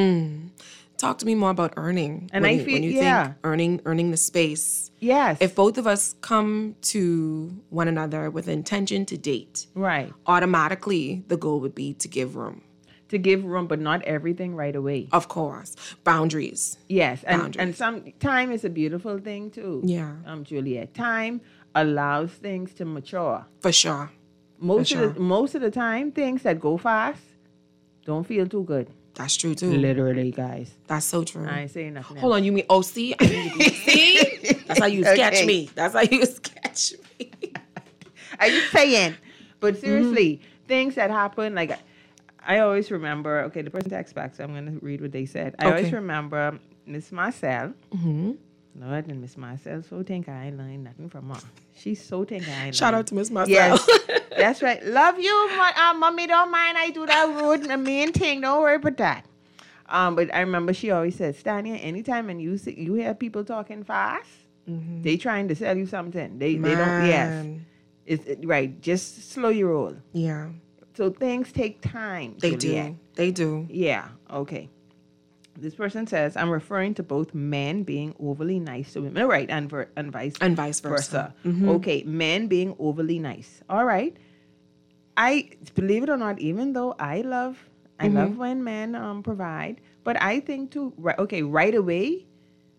Talk to me more about earning. And when you think earning the space. Yes. If both of us come to one another with intention to date, right, automatically the goal would be to give room. To give room, but not everything right away. Of course. Boundaries. Yes. And some time is a beautiful thing too. Yeah. Juliet. Time allows things to mature. For sure. Most of the time, things that go fast don't feel too good. That's true too. Literally, guys. That's so true. I ain't saying nothing. Hold on, you mean see? See? That's how you sketch me. That's how you sketch me. I'm just saying. But seriously, things that happen, like I always remember, okay, the person texts back, so I'm going to read what they said. I always remember Miss Marcel. Lord, and Miss Marcel, so think I ain't learned nothing from her. She's so think I ain't learned. Shout out to Miss Marcel. Yes, that's right. Love you, mommy. Don't mind I do that rude and mean thing. Don't worry about that. But I remember she always said, Stania, anytime and you hear people talking fast, they trying to sell you something. They don't. Yes, right. Just slow your roll. Yeah. So things take time. They do. Yeah. Okay. This person says, I'm referring to both men being overly nice to women. Right, and vice versa. Okay, men being overly nice. All right. I believe it or not, even though I love when men provide, but I think too, right away,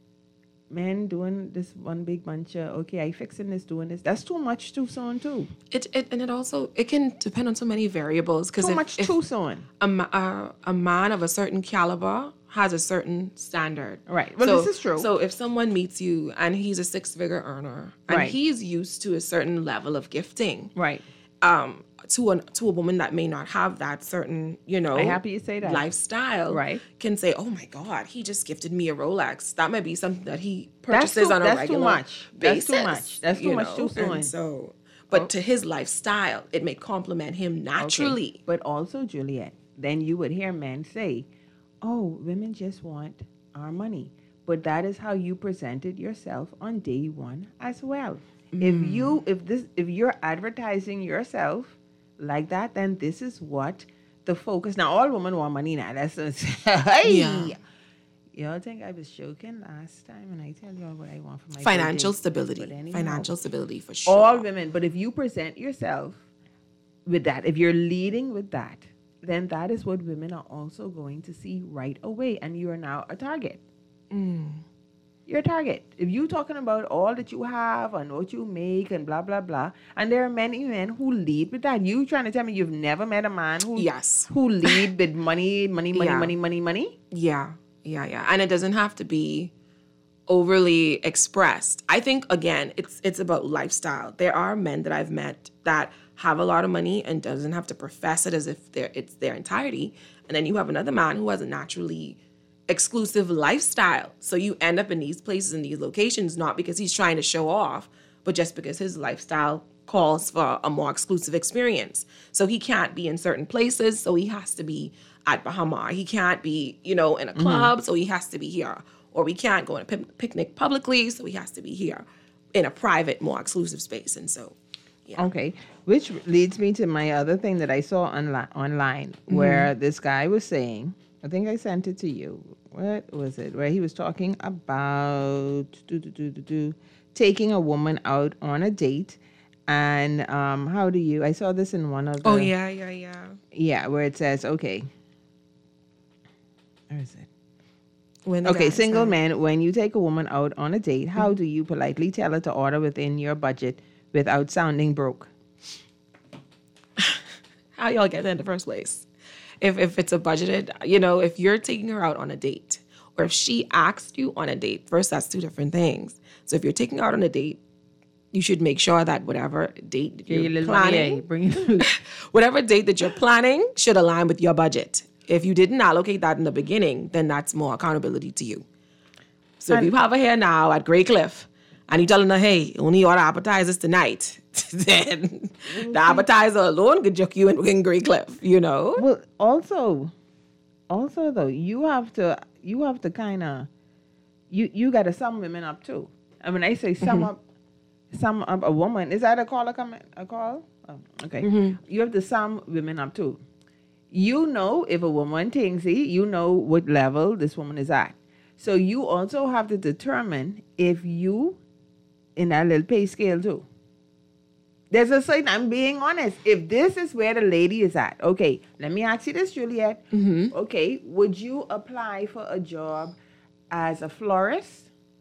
men doing this one big bunch of, I fixing this, doing this. That's too much too soon too. It can depend on so many variables. Too much too soon. A man of a certain caliber has a certain standard. Right. Well, this is true. So if someone meets you and he's a 6-figure earner and he's used to a certain level of gifting. Right. To a woman that may not have that certain, I'm happy you say that. Lifestyle. Right. Can say, oh my God, he just gifted me a Rolex. That might be something that he purchases on a regular basis. That's too much too soon. And so, but to his lifestyle, it may complement him naturally. Okay. But also, Juliet, then you would hear men say, oh, women just want our money. But that is how you presented yourself on day one as well. If you're advertising yourself like that, then this is what the focus. Now, all women want money now. That's Y'all think I was joking last time when I tell y'all what I want for my financial birthday? stability. Anyhow, financial stability for sure. All women. But if you present yourself with that, if you're leading with that, then that is what women are also going to see right away. And you are now a target. You're a target. If you're talking about all that you have and what you make and blah, blah, blah, and there are many men who lead with that. You trying to tell me you've never met a man who lead with money? Yeah. And it doesn't have to be overly expressed. I think, again, it's about lifestyle. There are men that I've met that have a lot of money and doesn't have to profess it as if it's their entirety. And then you have another man who has a naturally exclusive lifestyle. So you end up in these places, in these locations, not because he's trying to show off, but just because his lifestyle calls for a more exclusive experience. So he can't be in certain places, so he has to be at Bahama. He can't be, in a club, so he has to be here. Or we can't go on a picnic publicly, so he has to be here in a private, more exclusive space. And so, yeah. Okay, which leads me to my other thing that I saw online where this guy was saying, I think I sent it to you. What was it? Where he was talking about taking a woman out on a date. And I saw this in one of the... Oh, yeah. Yeah, where it says, okay. Where is it? Okay, single man, when you take a woman out on a date, how do you politely tell her to order within your budget without sounding broke? How y'all get there in the first place? If it's a budgeted, if you're taking her out on a date, or if she asked you on a date, first, that's two different things. So if you're taking her out on a date, you should make sure that whatever date you're planning, whatever date that you're planning should align with your budget. If you didn't allocate that in the beginning, then that's more accountability to you. So if you have her here now at Grey Cliff, and you're telling her, hey, only order appetizers tonight, then the appetizer alone could juke you in Grey Cliff, Well, also though, you have to kind of, you got to sum women up too. And when I say sum up a woman, is that a call? A call? Oh, okay. You have to sum women up too. If a woman thinks you know what level this woman is at. So you also have to determine if you in that little pay scale too. There's a certain, I'm being honest, if this is where the lady is at, okay, let me ask you this, Juliet. Okay, would you apply for a job as a florist?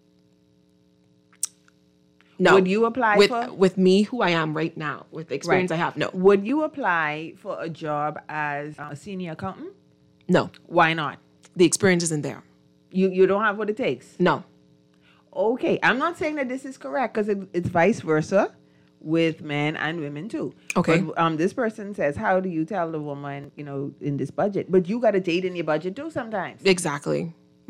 No. Would you apply with me, who I am right now, with the experience I have? No. Would you apply for a job as a senior accountant? No. Why not? The experience isn't there. You don't have what it takes? No. Okay, I'm not saying that this is correct because it's vice versa with men and women too. Okay. But, this person says, how do you tell the woman, in this budget? But you got a date in your budget too sometimes. Exactly.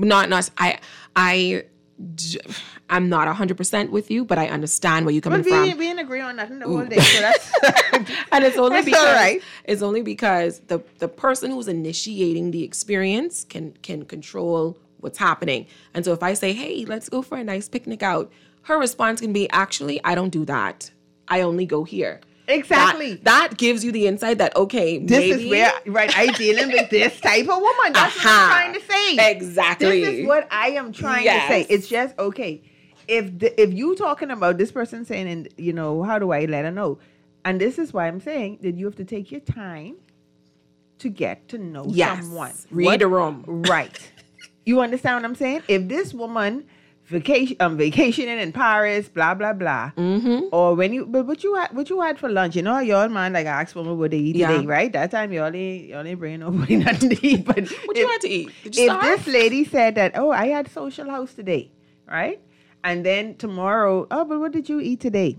I'm not 100% with you, but I understand where you're coming from. We didn't agree on nothing the whole day, so that's and it's only that's because all right. It's only because the person who's initiating the experience can control what's happening. And so if I say, hey, let's go for a nice picnic out, her response can be, actually, I don't do that. I only go here. Exactly. That gives you the insight that, okay, this is where, I'm dealing with this type of woman. That's what I'm trying to say. Exactly. This is what I am trying to say. It's just, okay, if you talking about this person saying, and how do I let her know? And this is why I'm saying that you have to take your time to get to know someone. Read the room. Right. You understand what I'm saying? If this woman vacationing in Paris, blah blah blah, or what you had for lunch? Y'all man like ask women what they eat today, right? That time y'all ain't bringing nobody nothing to eat. But what you had to eat? Did you if this lady said that, I had social house today, right? And then tomorrow, but what did you eat today?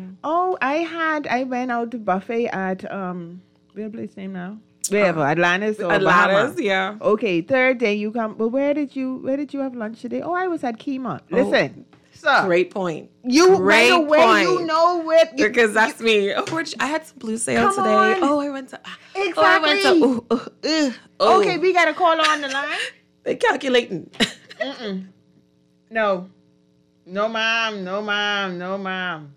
I went out to buffet at what's the place name now? Wherever, Atlantis or Bahamas. Yeah. Okay, third day you come. But where did you have lunch today? I was at Kima. Listen, sir. Great point. You right away. You know what? Because that's me. I had some blue sale today. On. I went to exactly. Okay, we got a caller on the line. They're calculating. No, ma'am. No, ma'am.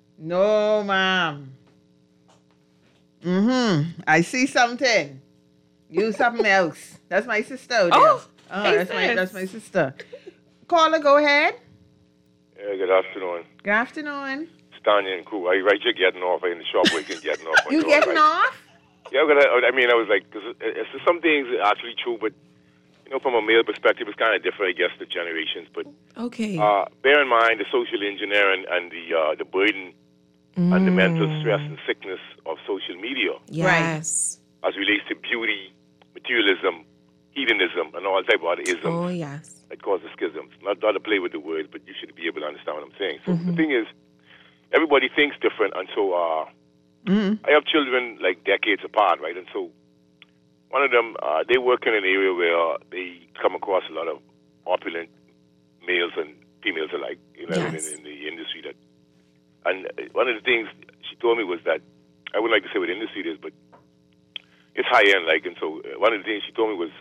I see something. You something else. That's my sister. That's my sister. Caller, go ahead. Yeah, good afternoon. Good afternoon. Stanya and crew. You're getting off. In the shop waking, getting off. You getting off? Yeah, I was like, because some things are actually true, but from a male perspective, it's kind of different, I guess, the generations. But okay. Bear in mind the social engineering and the burden and the mental stress and sickness of social media. Yes. As relates to beauty, materialism, hedonism, and all type of other isms. Oh, yes. That causes schisms. Not to play with the words, but you should be able to understand what I'm saying. So the thing is, everybody thinks different, and so I have children like decades apart, right? And so one of them, they work in an area where they come across a lot of opulent males and females alike, in the industry that. And one of the things she told me was that, I wouldn't like to say what industry it is, but it's high-end, and so one of the things she told me was,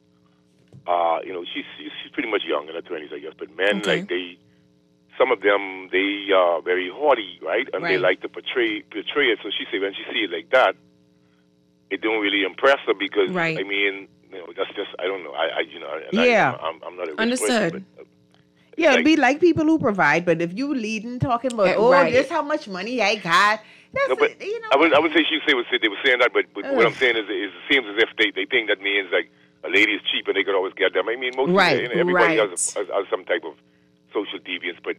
she's pretty much young, in her 20s, I guess, but men, some of them, they are very haughty, right? And they like to portray it, so she said when she see it like that, it don't really impress her because, I mean, that's just, I don't know, I'm not a rich person, but, yeah, it'd be like people who provide, but if you leading talking about, this how much money I got, that's I would say they were saying that, but what I'm saying is it seems as if they think that means like a lady is cheap and they could always get them. I mean, most Right, everybody right. has some type of social deviance, but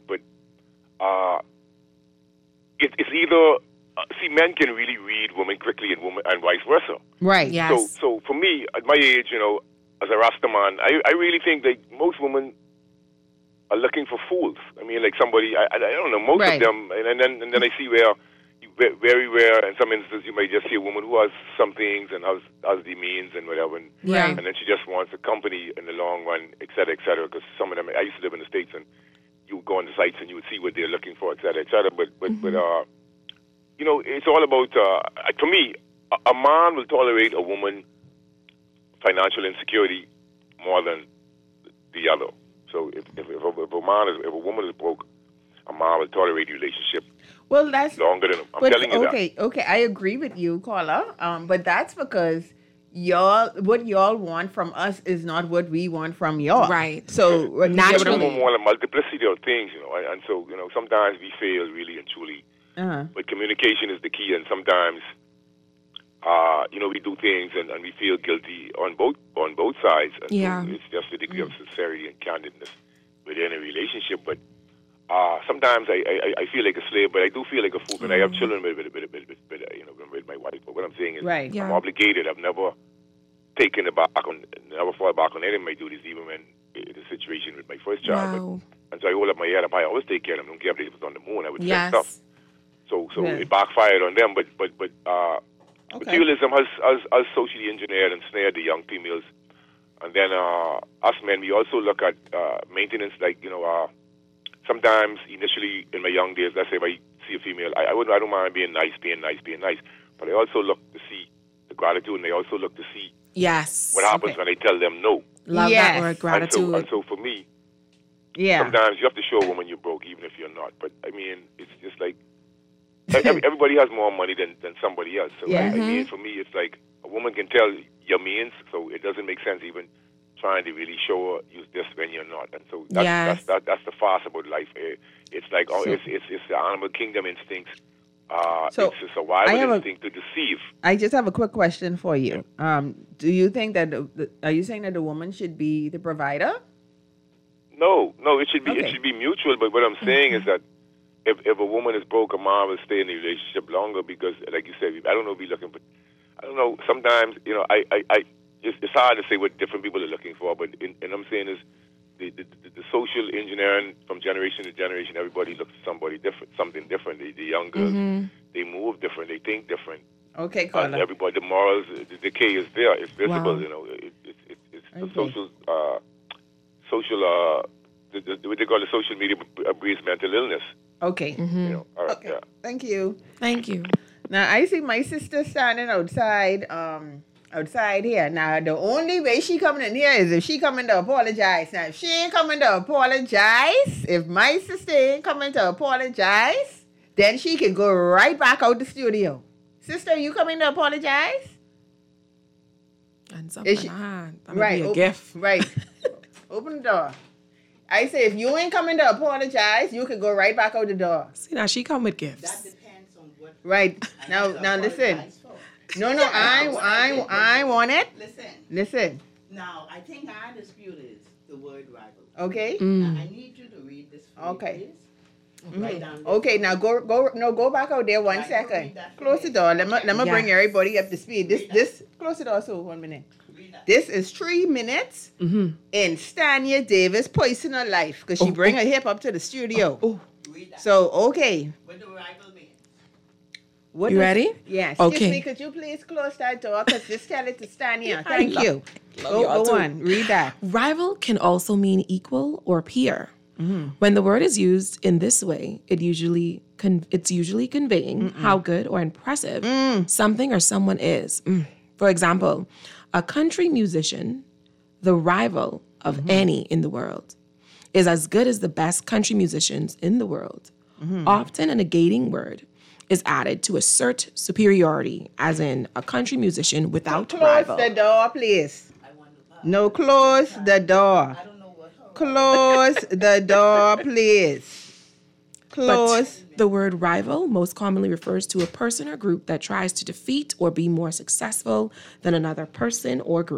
it's either see, men can really read women quickly and vice versa. Right. Yes. So for me, at my age, as a Rastaman, I really think that most women are looking for fools. I mean, like somebody, I don't know, most Right. of them, and then I see where very rare, in some instances, you might just see a woman who has some things and has the means and whatever, and, Yeah. and then she just wants a company in the long run, et cetera, because some of them, I used to live in the States, and you would go on the sites and you would see what they're looking for, et cetera, but it's all about, to me, a man will tolerate a woman financial insecurity more than the other. So if a woman is broke, a man will tolerate the relationship Well, that's longer than I'm but, telling you okay, I agree with you, caller. But that's because what y'all want from us is not what we want from y'all. Right. So that. Naturally. Women want a multiplicity of things, and so sometimes we fail really and truly. But communication is the key, and sometimes we do things and we feel guilty on both sides. And Yeah. so it's just a degree of sincerity and candidness within a relationship. But sometimes I feel like a slave, but I do feel like a fool. And I have children with my wife. But what I'm saying is, Right. Yeah. I'm obligated. I've never never fall back on any of my duties, even when in the situation with my first child. Wow. But, and so I hold up my head up. I always take care of them. I don't care if they was on the moon. I would Yes. set stuff. So Yeah. it backfired on them. But materialism has socially engineered and snared the young females. And then us men, we also look at maintenance. Like sometimes initially in my young days, let's say if I see a female, I don't mind being nice. But I also look to see the gratitude, and I also look to see Yes. what happens when I tell them no. Love Yes. that word, And gratitude. so for me, Yeah. sometimes you have to show a woman you're broke, even if you're not. But I mean, it's just like everybody has more money than somebody else. So Yeah. I mean, for me, it's like a woman can tell your means, so it doesn't make sense even trying to really show her you this when you're not. And so that's the farce about life. It's like it's the animal kingdom instincts. So it's a survival instinct to deceive. I just have a quick question for you. Do you think that are you saying that the woman should be the provider? No, it should be Okay. it should be mutual. But what I'm saying is that if a woman is broke, a man will stay in the relationship longer because, like you said, I don't know if you're looking, but I don't know. Sometimes it's hard to say what different people are looking for. But and I'm saying is the social engineering from generation to generation. Everybody looks at somebody different, something different. The young girls, they move different, they think different. Okay, And caller. everybody, the morals, the decay is there. It's visible. Wow. It's the social what they call the social media breeds mental illness. Okay. All right, Okay. yeah. Thank you. Thank you. Now I see my sister standing outside here. Now the only way she coming in here is if she coming to apologize. Now if she ain't coming to apologize, if my sister ain't coming to apologize, then she can go right back out the studio. Sister, you coming to apologize? And Is she- that would Right. be a gift. Right. Open the door. I say if you ain't coming to apologize, you can go right back out the door. See, now she come with gifts. Depends on what Right. Now listen. No, I want it. Listen. Now, I think our dispute is the word rival. Okay. Now, I need you to read this for Okay. me, please. Write down this. Okay, now go back out there one Right, second. read that for Close me. the door. Let me bring Yes. everybody up to speed. This close the door so 1 minute. Read that. This is 3 minutes in Stania Davis' personal life because she bring her hip up to the studio. Read that. So okay. What the rival means. What You does- ready? Yes. Okay. Excuse me, could you please close that door? Because just tell it to Stania. Thank you. y'all Go too. on. Read that. Rival can also mean equal or peer. When the word is used in this way, it's usually conveying how good or impressive something or someone is. For example, a country musician, the rival of any in the world, is as good as the best country musicians in the world. Often a negating word is added to assert superiority, as in a country musician without Close rival. the door, please. No, close the door. Close the door, please. Close. But the word rival most commonly refers to a person or group that tries to defeat or be more successful than another person or group.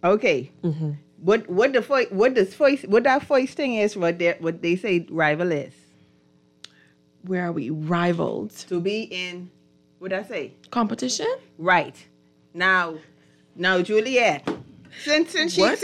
Okay. What that voice thing is? What they say rival is? Where are we? Rivaled. To be in. What I say? Competition? Right. Now, Juliet. Since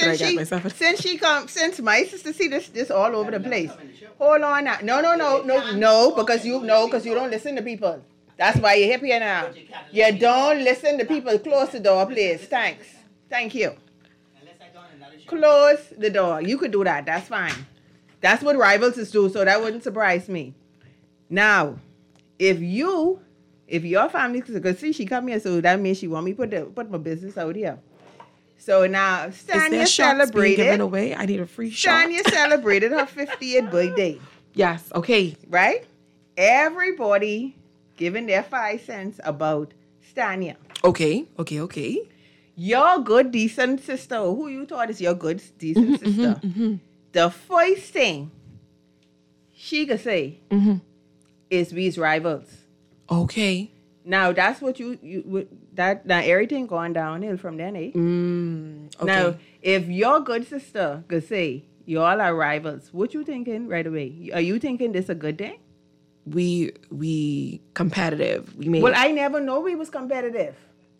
my sister see this all over the place. Hold on now. No, because you don't listen to people. That's why you're here now. You don't listen to people. Close the door, please. Thanks. Thank you. Close the door. You could do that. That's fine. That's what rivals do, so that wouldn't surprise me. Now, if your family, because see, she come here, so that means she want me put my business out here. So now, Stania celebrated. Given away? I need a free shot. Stania celebrated her 50th birthday. Yes. Okay. Right? Everybody giving their 5 cents about Stania. Okay. Your good, decent sister, who you thought is your good, decent sister, the first thing she could say is we's rivals. Okay. Now, that's what now everything going downhill from then, eh? Okay. Now, if your good sister could say y'all are rivals, what you thinking right away? Are you thinking this a good thing? We competitive. Well, I never know we was competitive.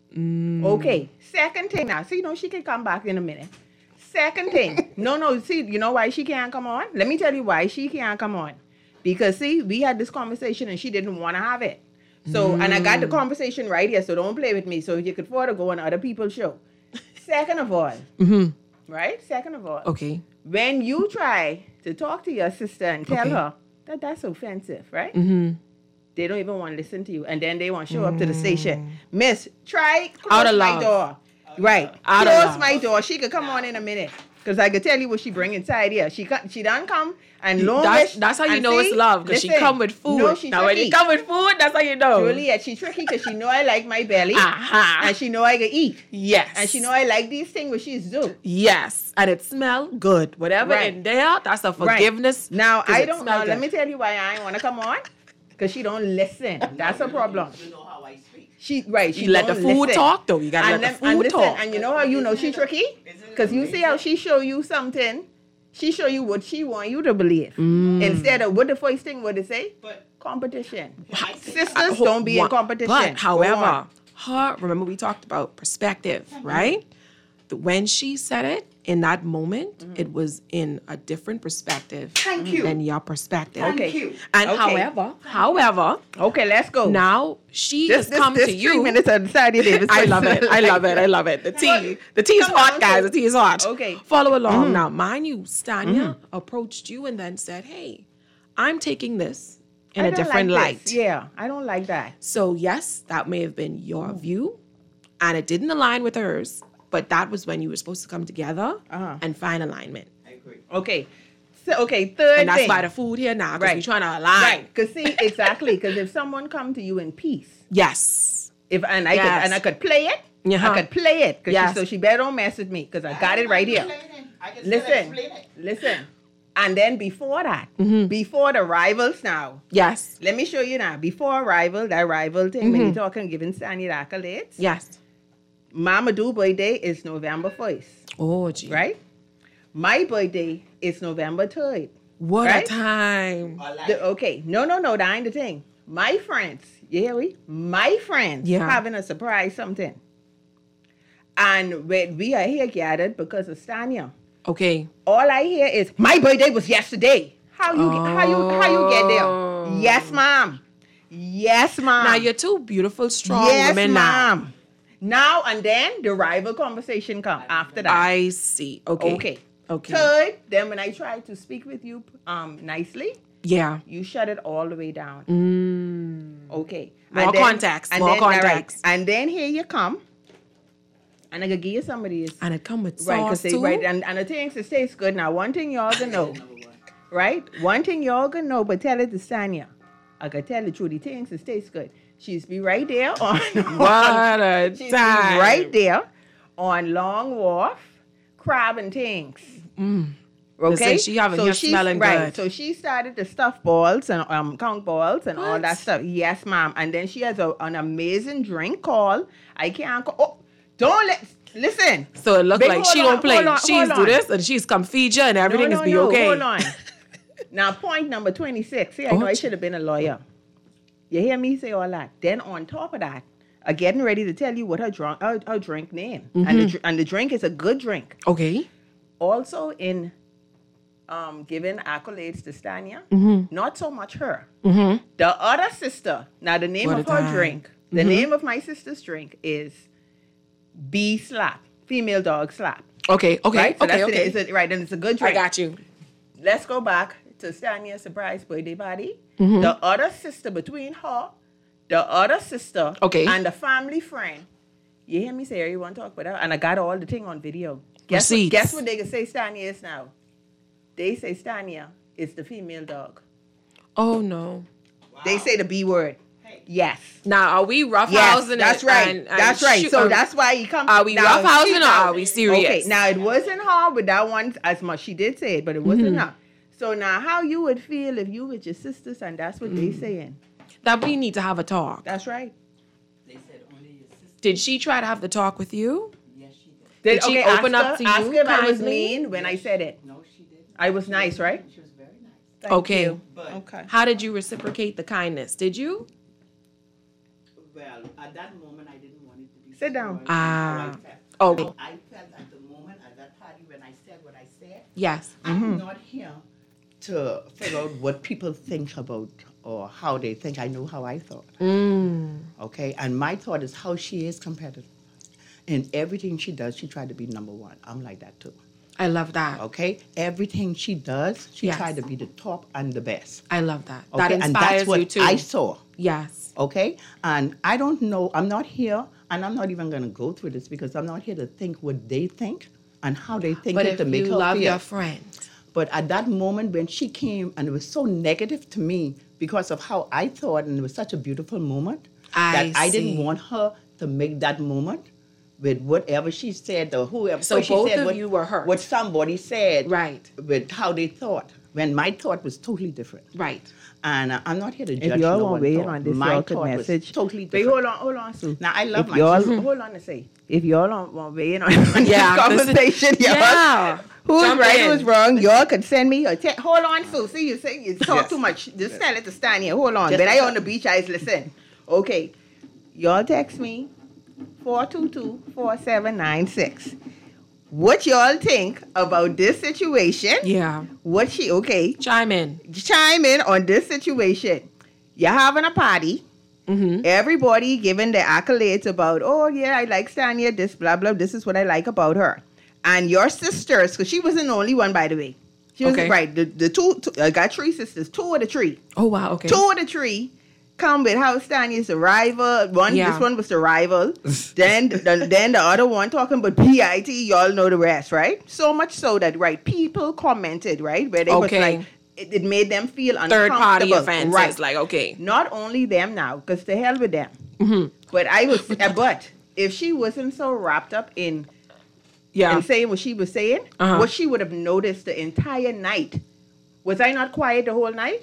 Okay. Second thing now. See, she can come back in a minute. Second thing. No. See, you know why she can't come on? Let me tell you why she can't come on. Because, see, we had this conversation and she didn't want to have it. So, and I got the conversation right here, so don't play with me. So you could afford to go on other people's show. Second of all, right? Second of all. Okay. When you try to talk to your sister and tell her that that's offensive, right? They don't even want to listen to you. And then they want to show up to the station. Miss, try close my door. Right. Close my door. She could come on in a minute. Because I could tell you what she bring inside here. She done come and that's how you know it's love. Because she come with food. No, she now when you come with food, that's how you know. Juliet, she tricky because she know I like my belly. And she know I can eat. Yes. And she know I like these things what she's do. Yes. And it smell good. Whatever in there, that's a forgiveness. Right. Now, I don't know. Let me tell you why I ain't want to come on. Because she don't listen. That's a problem. You know how I speak. She let the food talk though. You gotta let the food talk. And you know how you know she tricky? Because you see how she show you something. She show you what she want you to believe. Instead of what the first thing would it say? Competition. Sisters don't be in competition. But however, remember we talked about perspective, right? When she said it, in that moment, it was in a different perspective than your perspective. Thank you. And however, okay, let's go. Now she has come to you. 3 minutes on Saturday Davis. I love it. The tea is hot, guys. The tea is hot. Okay, follow along. Now, mind you, Stania approached you and then said, "Hey, I'm taking this in a different light." Yeah, I don't like that. So yes, that may have been your view, and it didn't align with hers. But that was when you were supposed to come together and find alignment. I agree. Okay. So, third and that's thing. why the food here now, because we're trying to align. Right. Because see, exactly. Because if someone come to you in peace. Yes. I could play it. I could play it. Yes. So she better don't mess with me because I got it right here. Listen. And then before that, before the rivals now. Yes. Let me show you now. Before that rival thing, when you're talking, giving Stania the accolades. Yes. Mama Do birthday is November 1st. Oh, gee. Right? My birthday is November 3rd. What a time. Okay. No, that ain't the thing. My friends, you hear me? My friends having a surprise something. And we are here gathered because of Stania. Okay. All I hear is, my birthday was yesterday. How you get there? Yes, ma'am. Yes, ma'am. Now you're two beautiful, strong women now. Ma'am. Now and then the rival conversation come after that. I see. Okay. Third, then when I try to speak with you nicely, you shut it all the way down. Okay. More context. And then here you come. And I could give you some of these. And it come with sauce too. Right, and the things it tastes good. Now, one thing y'all gonna know. Right? One thing y'all gonna know, but tell it to Stania. I could tell the truth. The things it tastes good. She's be right there on what a she's time. Be right there on Long Wharf, crab and things. Okay, Okay, she smelling good. So she started the stuffed balls and conch balls and all that stuff. Yes, ma'am. And then she has an amazing drink called I can't. Don't let Listen. So it looked Babe, like she hold don't on, play. hold on, She's hold do on. this and she's come feed you and everything is be okay. Hold on. Now, point number 26. See, I know I should have been a lawyer. You hear me say all that? Then on top of that, getting ready to tell you what her drink name. And the drink is a good drink. Okay. Also in giving accolades to Stania, not so much her. The other sister, now the name What of a her time. drink, the name of my sister's drink is B Slap, female dog slap. Okay. Right? So Okay. that's it. Right, and it's a good drink. I got you. Let's go back to Stania's surprise birthday party. The other sister between her, the other sister, Okay. and the family friend. You hear me say, you want to talk about that? And I got all the thing on video. Receipts. Guess what they can say Stania is now? They say Stania is the female dog. Oh no. They say the B word. Yes. Now are we roughhousing Yes, it? that's right. and that's right. So that's why you come. Are we now, roughhousing or now- are we serious? Okay, now it wasn't her with that one as much. She did say it, but it wasn't her. So now how you would feel if you with your sisters and that's what they saying? That we need to have a talk. That's right. They said only your sister. Did she try to have the talk with you? Yes, she did. Did she open up to you Ask her if I was kindly? mean when I said it. No, she didn't. I was nice, right? She was very nice. Thank Okay. you. But Okay. How did you reciprocate the kindness? Did you? well, at that moment, I didn't want it to be. Sit down. so Ah. how Okay. I felt at the moment at that party when I said what I said. Yes. I'm not here to figure out what people think about or how they think. I know how I thought. Okay, and my thought is how she is competitive. In everything she does, she tried to be number one. I'm like that too. I love that. Okay, everything she does, she Yes. tried to be the top and the best. I love that. Okay, That and inspires that's what you too. I saw. Yes. Okay, and I don't know. I'm not here, and I'm not even going to go through this because I'm not here to think what they think and how they think But it if to make you her love feel. your friend. But at that moment when she came, and it was so negative to me because of how I thought, and it was such a beautiful moment that I didn't see. want her to make that moment with whatever she said or whoever. So she both said of what, you were hurt. What somebody said, Right. with how they thought. When my thought was totally different. Right. And I'm not here to judge If y'all no want one to weigh in thought. on this, My y'all could thought was message. totally Wait, different. hold on, Sue. Now, I love If my y'all, sister. hold on to say, if y'all don't want to weigh in on Yeah, this conversation, y'all, Yeah. who's Jump right, in. who's wrong, y'all could send me a text. Hold on, Sue. See, you say you talk Yes. too much. Just tell it to stand here. Hold on. Just But I listen. on the beach, I listen. Okay. Y'all text me 422-4796. What y'all think about this situation? Yeah. What she, okay. Chime in. Chime in on this situation. You're having a party. Everybody giving their accolades about, oh yeah, I like Stania, this blah blah. This is what I like about her. And your sisters, because she wasn't the only one, by the way. She was Okay. right. The two, I got three sisters. Two of the three. Oh wow. Okay. Two of the three come with how Stania's the rival. Yeah. This one was the rival. then the other one talking about PIT. Y'all know the rest, right? So much so that right, people commented right where they was Okay. like it made them feel Third party uncomfortable. offenses. Right. Like okay. Not only them now, because to hell with them. But I was, but if she wasn't so wrapped up in Yeah. and saying what she was saying, Uh-huh. what she would have noticed the entire night. Was I not quiet the whole night?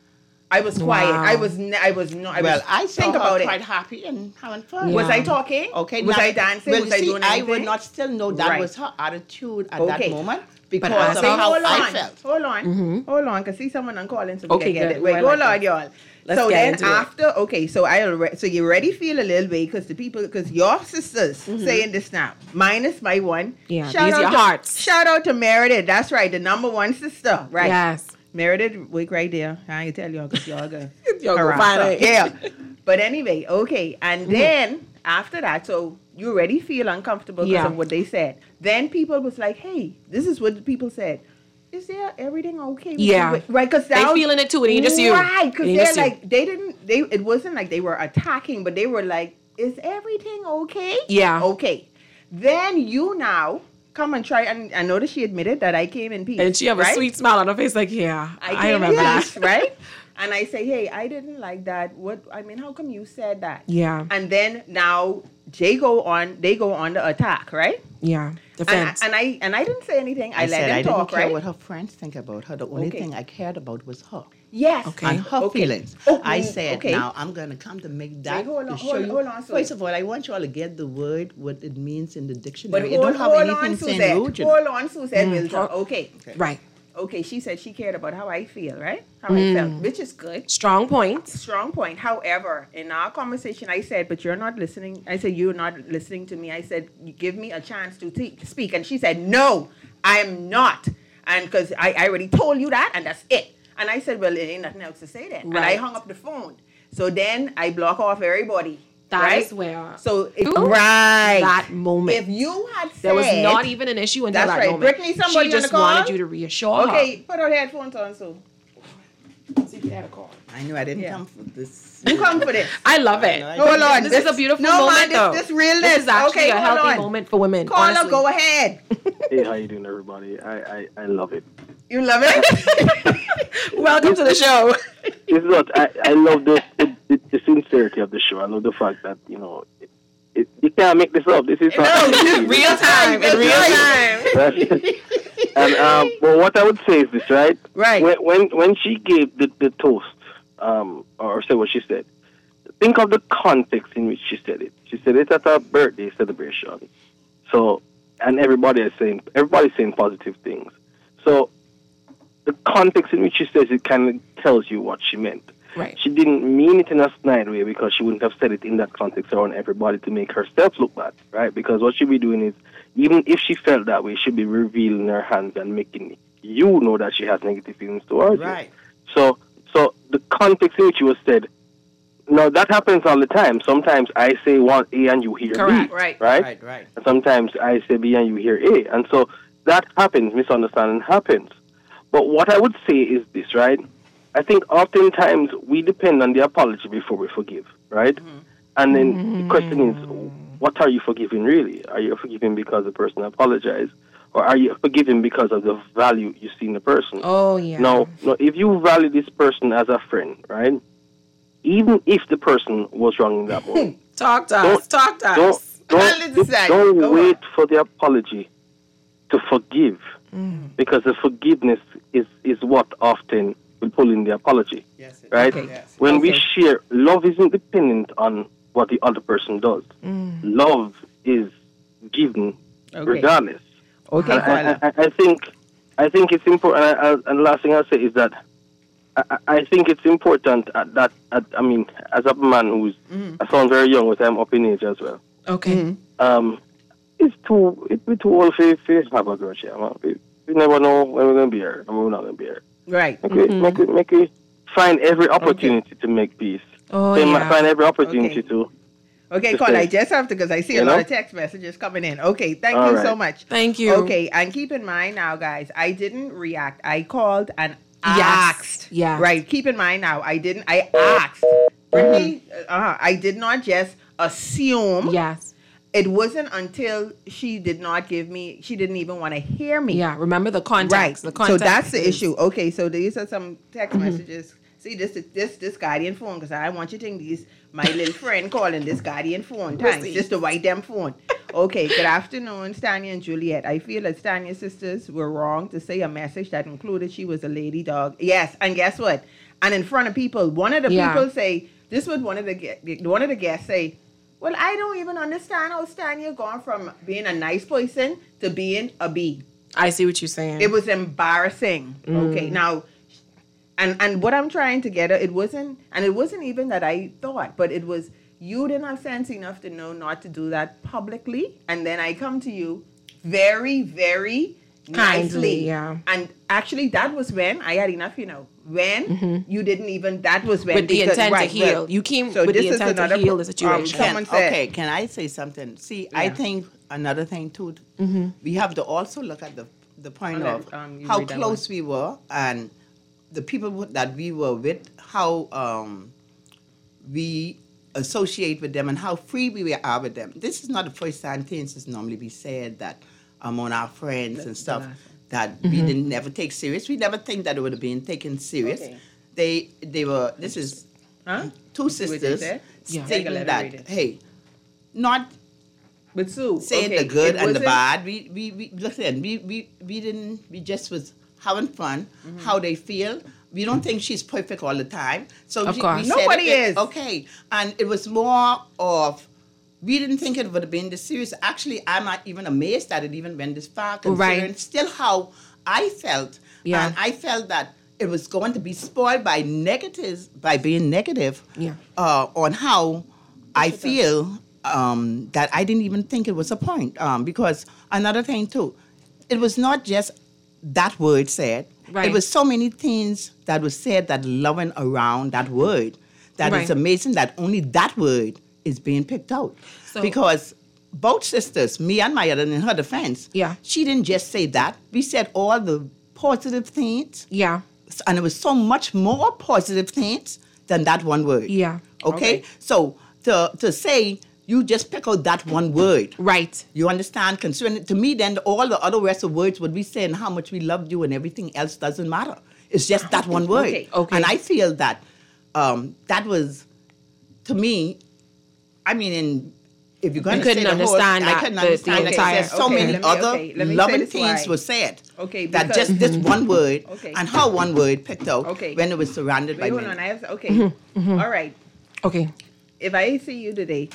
I was quiet. Wow. I was not. Well, I saw think her about quite it. happy and having fun. Yeah. Was I talking? Okay. Was now- I dancing? Well, Was I see, doing I anything? would not still know that Right. was her attitude at Okay. that moment because as of a- how hold I on. felt. Hold on. Hold on. Cause see someone on calling so we Okay, can get good. it. Wait, Well, hold like on, y'all. Let's so get then into it. after, okay, so so you already feel a little bit because your sisters saying this now, minus my one. Yeah, Shout these out your to- hearts. Shout out to Meredith. That's right, the number one sister. Right. Yes. Meredith, wait right there. I ain't tell y'all because y'all go. Y'all go harass find her. it. Yeah. But anyway, okay. And then after that, so you already feel uncomfortable because Yeah. of what they said. Then people was like, hey, this is what the people said. Is there everything okay with Yeah. you? Right, because They feeling it too. It ain't just you. Right, because It ain't they're just you. like, it wasn't like they were attacking, but they were like, is everything okay? Yeah. Okay. Then you now come and try, and I noticed she admitted that I came in peace. And she have a right? sweet smile on her face, like, yeah, I came remember in that. peace, right? And I say, hey, I didn't like that. How come you said that? Yeah. And then now they go on the attack, right? Yeah. Defense. And I didn't say anything. I let said them I talk, didn't care right? what her friends think about her. The only Okay. thing I cared about was her. Yes. Okay. And her feelings. Oh, I said, okay. now I'm going to come to make that hold to on, show hold on, you. hold on, Sue. First of all, I want you all to get the word, what it means in the But dictionary. It hold, don't have hold anything on, saying Suzette. rude. You know. Hold on, Suzette Wilson. Okay. Right. Okay, she said she cared about how I feel, right? How I felt, which is good. Strong points. Strong point. However, in our conversation, I said, but you're not listening. I said, you're not listening to me. I said, you give me a chance to speak. And she said, no, I am not. And because I already told you that, and that's it. And I said, well, there ain't nothing else to say then. And I Right. hung up the phone. So then I block off everybody. That right? is where. So, Right. That moment. If you had said. There was not even an issue until That's that right. moment. Brittany, somebody she on just the call? wanted you to reassure her. Okay, put her headphones on, so. See if you had a call. I knew I didn't come for this. You come for this. I love it. Hold on. This is a beautiful no, moment, man, though. this realness. This is actually Okay, a hold healthy on. moment for women. Caller, honestly. go ahead. Hey, how you doing, everybody? I love it. You love it? Welcome to the show. This is what I love the sincerity of the show. I love the fact that, you know, you can't make this up. This is real time. In real time. And but what I would say is this, right? Right. When she gave the toast, or said what she said, think of the context in which she said it. She said it at her birthday celebration. So, and everybody's saying positive things. So, the context in which she says it kind of tells you what she meant. Right. She didn't mean it in a snide way because she wouldn't have said it in that context around everybody to make herself look bad, right? Because what she'd be doing is, even if she felt that way, she'd be revealing her hands and making you know that she has negative feelings towards you. So the context in which it was said, now that happens all the time. Sometimes I say one A and you hear Correct. B, Right. And sometimes I say B and you hear A. And so that happens, misunderstanding happens. But what I would say is this, right? I think oftentimes we depend on the apology before we forgive, right? And then the question is, what are you forgiving really? Are you forgiving because the person apologized? Or are you forgiving because of the value you see in the person? Oh, yeah. No, if you value this person as a friend, right? Even if the person was wrong in that moment. Talk to us. Don't wait for the apology to forgive. Because the forgiveness is what often will pull in the apology. Yes, right? Okay. Yes. When we share, love isn't dependent on what the other person does. Love is given regardless. Okay, I think it's important. And the last thing I'll say is that I think it's important that I mean, as a man who's I sound very young, but I'm up in age as well. Okay. It's too old for have a grudge here, man. We never know when we're gonna be here and when we're not gonna be here. Right. Make we find every opportunity to make peace. Oh, Find every opportunity to. Okay, Cole, I just have to, because I see a lot of text messages coming in. Okay, thank you so much. Thank you. Okay, and keep in mind now, guys, I didn't react. I called and asked. Yeah. Right, keep in mind now, I asked. Brittany, I did not just assume. Yes. It wasn't until she didn't even want to hear me. Yeah, remember the context. Right. The context so that's the issue. Okay, so these are some text messages. See, this Guardian phone, because I want you to think these, my little friend calling this Guardian phone. Thanks, just to white them phone. Okay, good afternoon, Stania and Juliet. I feel that Stania's sisters were wrong to say a message that included she was a lady dog. Yes, and guess what? And in front of people, one of the people say, this was one of the guests say, well, I don't even understand how Stania gone from being a nice person to being a B. I see what you're saying. It was embarrassing. Okay, now, and what I'm trying to get at, it wasn't even that I thought, but it was, you didn't have sense enough to know not to do that publicly, and then I come to you very, very nicely. Yeah. And actually, that was when I had enough, when you didn't even, that was when. With the intent to heal. You came with the intent to heal the situation. Someone said, okay, can I say something? See, I think another thing too, we have to also look at the point of how close we were and the people that we were with, how we associate with them and how free we are with them. This is not the first time things is normally be said that among our friends and stuff that we didn't never take serious. We never think that it would have been taken serious. Okay. They were, this is two sisters stating that, hey, not but Sue, saying the good and the bad. We listen, we just was having fun, how they feel. We don't think she's perfect all the time. So Of course. we said Nobody is. Okay. And it was more of, we didn't think it would have been this serious. Actually, I'm not even amazed that it even went this far, considering still how I felt. Yeah. And I felt that it was going to be spoiled by negatives, by being negative on how I feel, that I didn't even think it was a point. Because another thing, too, it was not just that word said. Right. It was so many things that was said that loving around that word. That it's amazing that only that word is being picked out. So- because both sisters, me and Maya, in her defense, she didn't just say that. We said all the positive things. Yeah. And it was so much more positive things than that one word. Yeah. Okay? So to say you just pick out that one word. Right. You understand? Concerning to me, then all the other rest of words would be saying how much we loved you and everything else doesn't matter. It's just that one word. Okay. And I feel that that was, to me, I mean, if you're going to say couldn't the whole, understand I that, couldn't the understand that. entire- There's so many other let me say loving this things why. were said. Okay, that because- just this one word Okay. and how one word picked out Okay. when it was surrounded Wait, by hold men. on. I have okay. All right. Okay. If I see you today,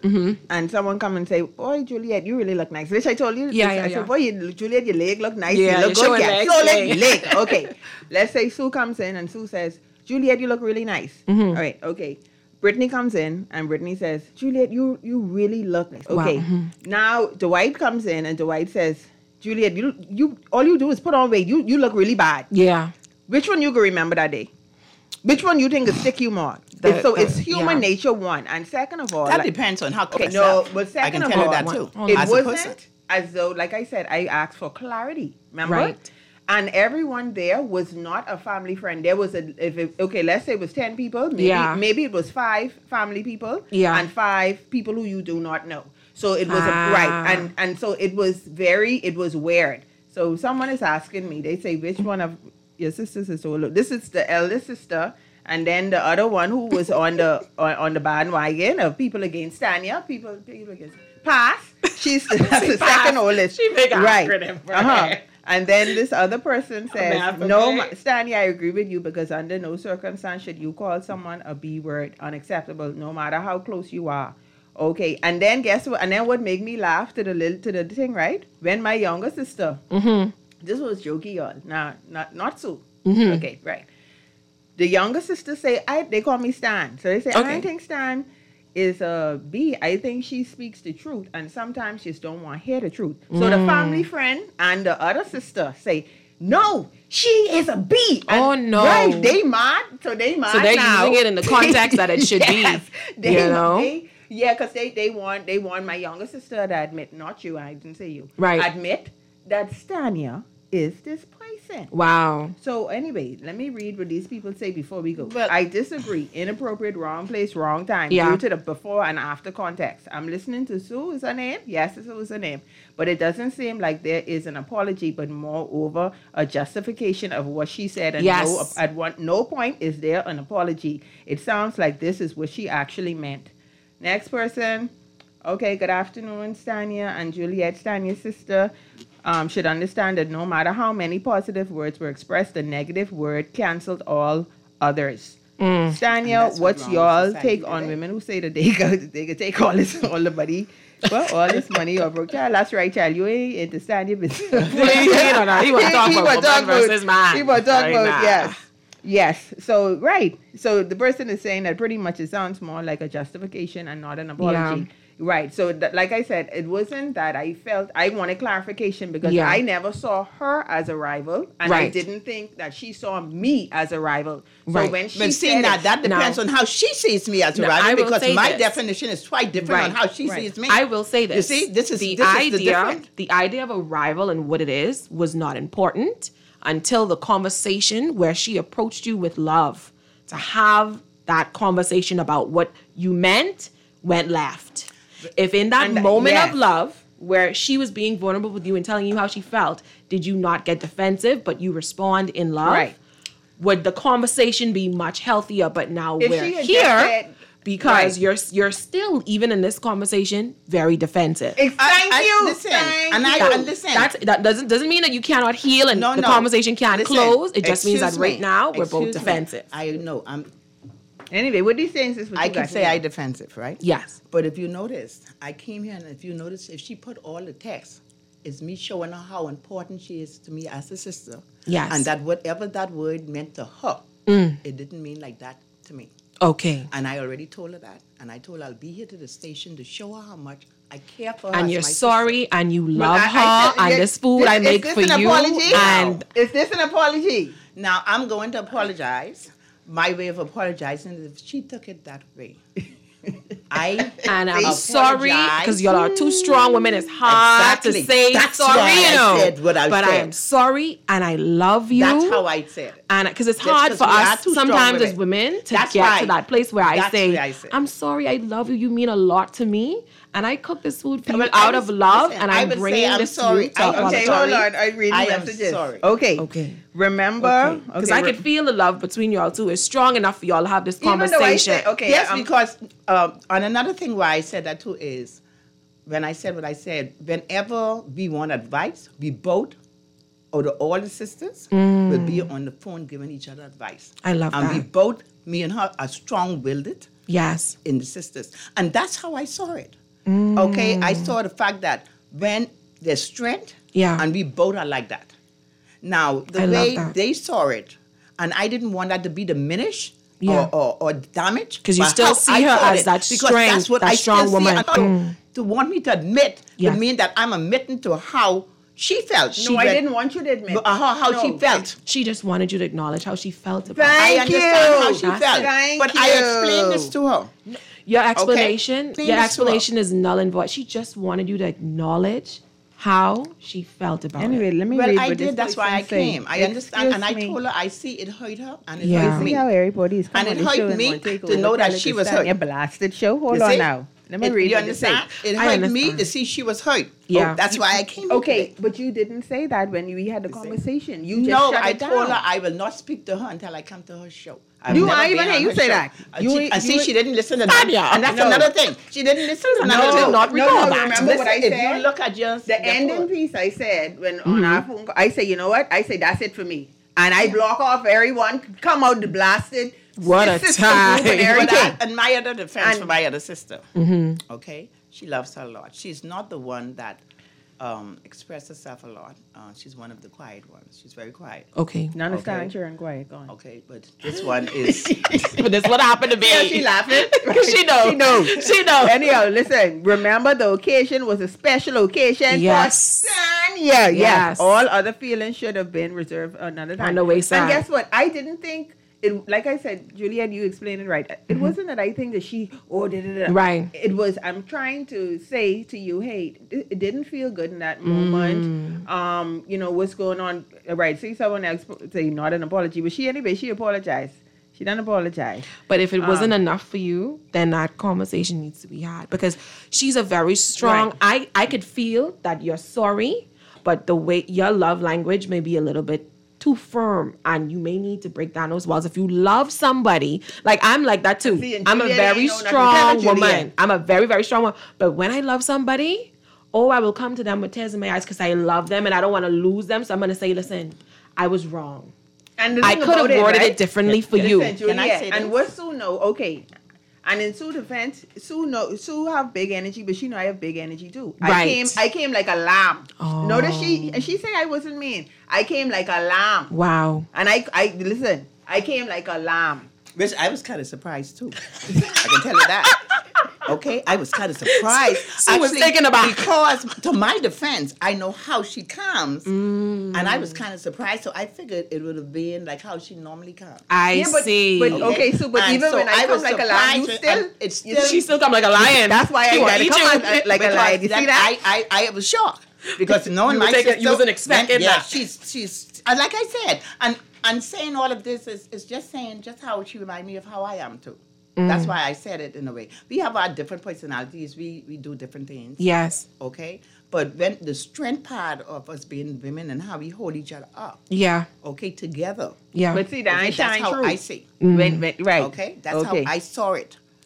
and someone come and say, "Boy, Juliet, you really look nice," which I told you. Yeah, I yeah, said, yeah. "Boy, Juliet, your leg look nice. Yeah, you look you're good." showing Yeah. legs, So yeah. leg. Okay. Let's say Sue comes in and Sue says, "Juliet, you look really nice." All right. Okay. Brittany comes in and Brittany says, "Juliet, you really look nice." Wow. Okay. Now Dwight comes in and Dwight says, "Juliet, you all you do is put on weight. You look really bad." Yeah. Which one you can remember that day? Which one you think will stick you more? It's human nature, one. And second of all... That depends on how quick Okay, no, yourself. but I second can of tell all... you that too. It as a wasn't person. as though, like I said, I asked for clarity. Remember? Right. And everyone there was not a family friend. There was let's say it was 10 people. Maybe it was 5 family people. Yeah. And 5 people who you do not know. So it was right. And so it was weird. So someone is asking me, they say, which one of your sisters is so low? This is the eldest sister, and then the other one who was on the bandwagon of people against Tanya, people against Pass. That's the second oldest. She make an right. acronym for her. And then this other person says, Math, "No, okay. Stanley, I agree with you because under no circumstance should you call someone a B word, unacceptable, no matter how close you are." Okay, and then guess what? And then what made me laugh to the thing, right? When my younger sister, this was jokey, y'all. Nah, not so. Okay, right. The younger sister say, they call me Stan. So they say, I don't think Stan is a B. I think she speaks the truth, and sometimes she just don't want to hear the truth. So the family friend and the other sister say, no, she is a B. And, Oh, no. Right, they mad. So they mad So they're now. using it in the context that it should Yes, be. You know? Because they want my younger sister to admit, not you, I didn't say you. Right. Admit that Stania is this person. Wow. So anyway, let me read what these people say before we go. Well- I disagree. Inappropriate, wrong place, wrong time. Yeah. Due to the before and after context. I'm listening to Sue, is her name? Yes, Sue is her name. But it doesn't seem like there is an apology, but moreover, a justification of what she said. And Yes. no point is there an apology. It sounds like this is what she actually meant. Next person. Okay, good afternoon, Stania and Juliet. Stania's sister should understand that no matter how many positive words were expressed, the negative word canceled all others. Stania, what's wrong your with society take on today. women who say that they can take all the money? Well, all this money or broke. Child, that's right, child. You ain't into Stania business. He want to talk about woman versus man. He want to talk Right about, now. yes. Yes. So, right. So the person is saying that pretty much it sounds more like a justification and not an apology. Yeah. Right. So, like I said, it wasn't that I felt I wanted clarification because Yeah. I never saw her as a rival, and I Right. didn't think that she saw me as a rival. So Right. when she But said seeing that, it- that depends No. on how she sees me as a No, I rival will because say my this. definition is quite different on how she sees me. I will say this. You see, this is the the idea. different. The idea of a rival and what it is was not important until the conversation where she approached you with love. To have that conversation about what you meant went left. If in that And moment yes. of love where she was being vulnerable with you and telling you how she felt, did you not get defensive, but you respond in love? Right. Would the conversation be much healthier? But now If we're she had here. just said, because you're still, even in this conversation, very defensive. Thank you. Listen, Thank and you. I listen. That doesn't mean that you cannot heal and the conversation can't Listen, close. It just means that excuse right me. now we're both Excuse me. defensive. I know. Anyway, what these things is what I you can got say here. I defensive, right? Yes. But if you notice, I came here, and if you notice, if she put all the text, it's me showing her how important she is to me as a sister. Yes. And that whatever that word meant to her, it didn't mean like that to me. Okay. And I already told her that. And I told her I'll be here to the station to show her how much I care for her. And as you're my sorry, sister. and you love her, and this food I make for an you. apology? And Is this an apology? Now, I'm going to apologize. My way of apologizing is if she took it that way. And I'm apologize. sorry because y'all are two strong women. It's hard Exactly. to say That's sorry, why I you know. said what I but I said. am sorry, and I love you. That's how I said it. And because it's That's hard 'cause for we are us two strong sometimes as women. women to That's get why. to that place where I That's say, where I said. I'm sorry, I love you. You mean a lot to me. And I cook this food for you Well, out I of was- love, listen, and I I'm would say bringing I'm this sorry. to you. to Okay, apologize. hold on. I read I the am messages. sorry. Okay. Okay. Remember, Because I could feel the love between y'all two is strong enough for y'all to have this Even though I conversation. say- okay, Yes, because and another thing why I said that too is when I said what I said, whenever we want advice, we both, or all the sisters, will be on the phone giving each other advice. I love and that. we both, me and her, are strong-willed it Yes. in the sisters. And that's how I saw it. Okay? I saw the fact that when there's strength, Yeah. and we both are like that. Now, the I love way that. they saw it, and I didn't want that to be diminished Yeah. or damaged. 'Cause you but still how see I her thought as it, that because strength, that's what that I strong still see. woman. And to want me to admit Yeah. would mean that I'm admitting to how she felt. No, I didn't want you to admit. How No. she felt. She just wanted you to acknowledge how she felt about it. I Thank understand you. how she felt. Thank but I you. explained this to her. Your explanation, Explain your this to her. explanation is null and void. She just wanted you to acknowledge how she felt about Anyway, it. let me Well, read I what this did. That's why I person say. came. I understand. And I Excuse me. told her, I see it hurt her and it Yeah. hurt See me. how everybody is coming And on it the hurt show and me want to take to over know that Tell It she to was Stand. hurt. You blasted show. Hold You on see? now. Let me read You what they say. understand? It I hurt me understand. to see she was hurt. Yeah. Oh, that's why I came. Okay, today. but you didn't say that when we had the conversation. You just No, shut I it told down. her I will not speak to her until I come to her show. You- I even hear you say that. And see, she didn't listen to that. Tanya. And that's No. another thing. She didn't listen to No, that. no, not recall that. remember Listen, what I if said? you look at just The ending piece I said when on our phone call, I say, you know what? I say that's it for me. And I block off everyone, come out the blasted. What a sister time. group and But everything. and my other defense And- for my other sister, okay, she loves her a lot. She's not the one that expresses herself a lot. She's one of the quiet ones. She's very quiet. Okay. None of Okay. stand sure and quiet. Go on. Okay, but this one is. But this what happened to me. Yeah, she laughing. She know. She know. She know. Anyhow, listen. Remember, the occasion was a special occasion. Yes. For Tanya. Yes. Yes. All other feelings should have been reserved another time. On the wayside. And guess what? I didn't think. It, like I said, Juliet, you explained it right. It wasn't that I think that she, Right. It was, I'm trying to say to you, hey, it didn't feel good in that moment. You know, what's going on. Right. See someone else say not an apology, but she apologized. She didn't apologize. But if it wasn't enough for you, then that conversation needs to be had because she's a very strong. I could feel that you're sorry, but the way your love language may be a little bit too firm, and you may need to break down those walls. If you love somebody, like I'm like that too. See, and I'm a Juliet very ain't know nothing. strong Tell her, Juliet. woman. I'm a very, very strong woman. But when I love somebody, I will come to them with tears in my eyes because I love them and I don't want to lose them. So I'm going to say, listen, I was wrong. And the I thing could have about worded right? it differently for you. Listen, Juliet, Can I say and this? what Sue know, okay. And in Sue defense, Sue have big energy, but she know I have big energy too. Right. I came like a lamb. Oh. Notice she say I wasn't mean. I came like a lamb. Wow. And I listen, I came like a lamb. Which I was kind of surprised too. I can tell you that. Okay, I was kind of surprised. She was taken aback. Because, to my defense, I know how she comes, and I was kind of surprised. So I figured it would have been like how she normally comes. I But see. okay, so but And even so when I come was like a lamb, you surprised, still and it's still She still come like a lion. That's why She I wanna gotta eat come you. out like a because lion. You see that? I was shocked because knowing You my were thinking- sister, you wasn't expecting yeah, that. she's like I said, and saying all of this is just saying just how she reminded me of how I am too. That's why I said it in a way. We have our different personalities. We do different things. Yes. Okay? But when the strength part of us being women and how we hold each other up, Yeah. okay, together. Yeah. But see, that Okay, ain't that's shine how true. I see. When, right. Okay? That's Okay. how I saw it.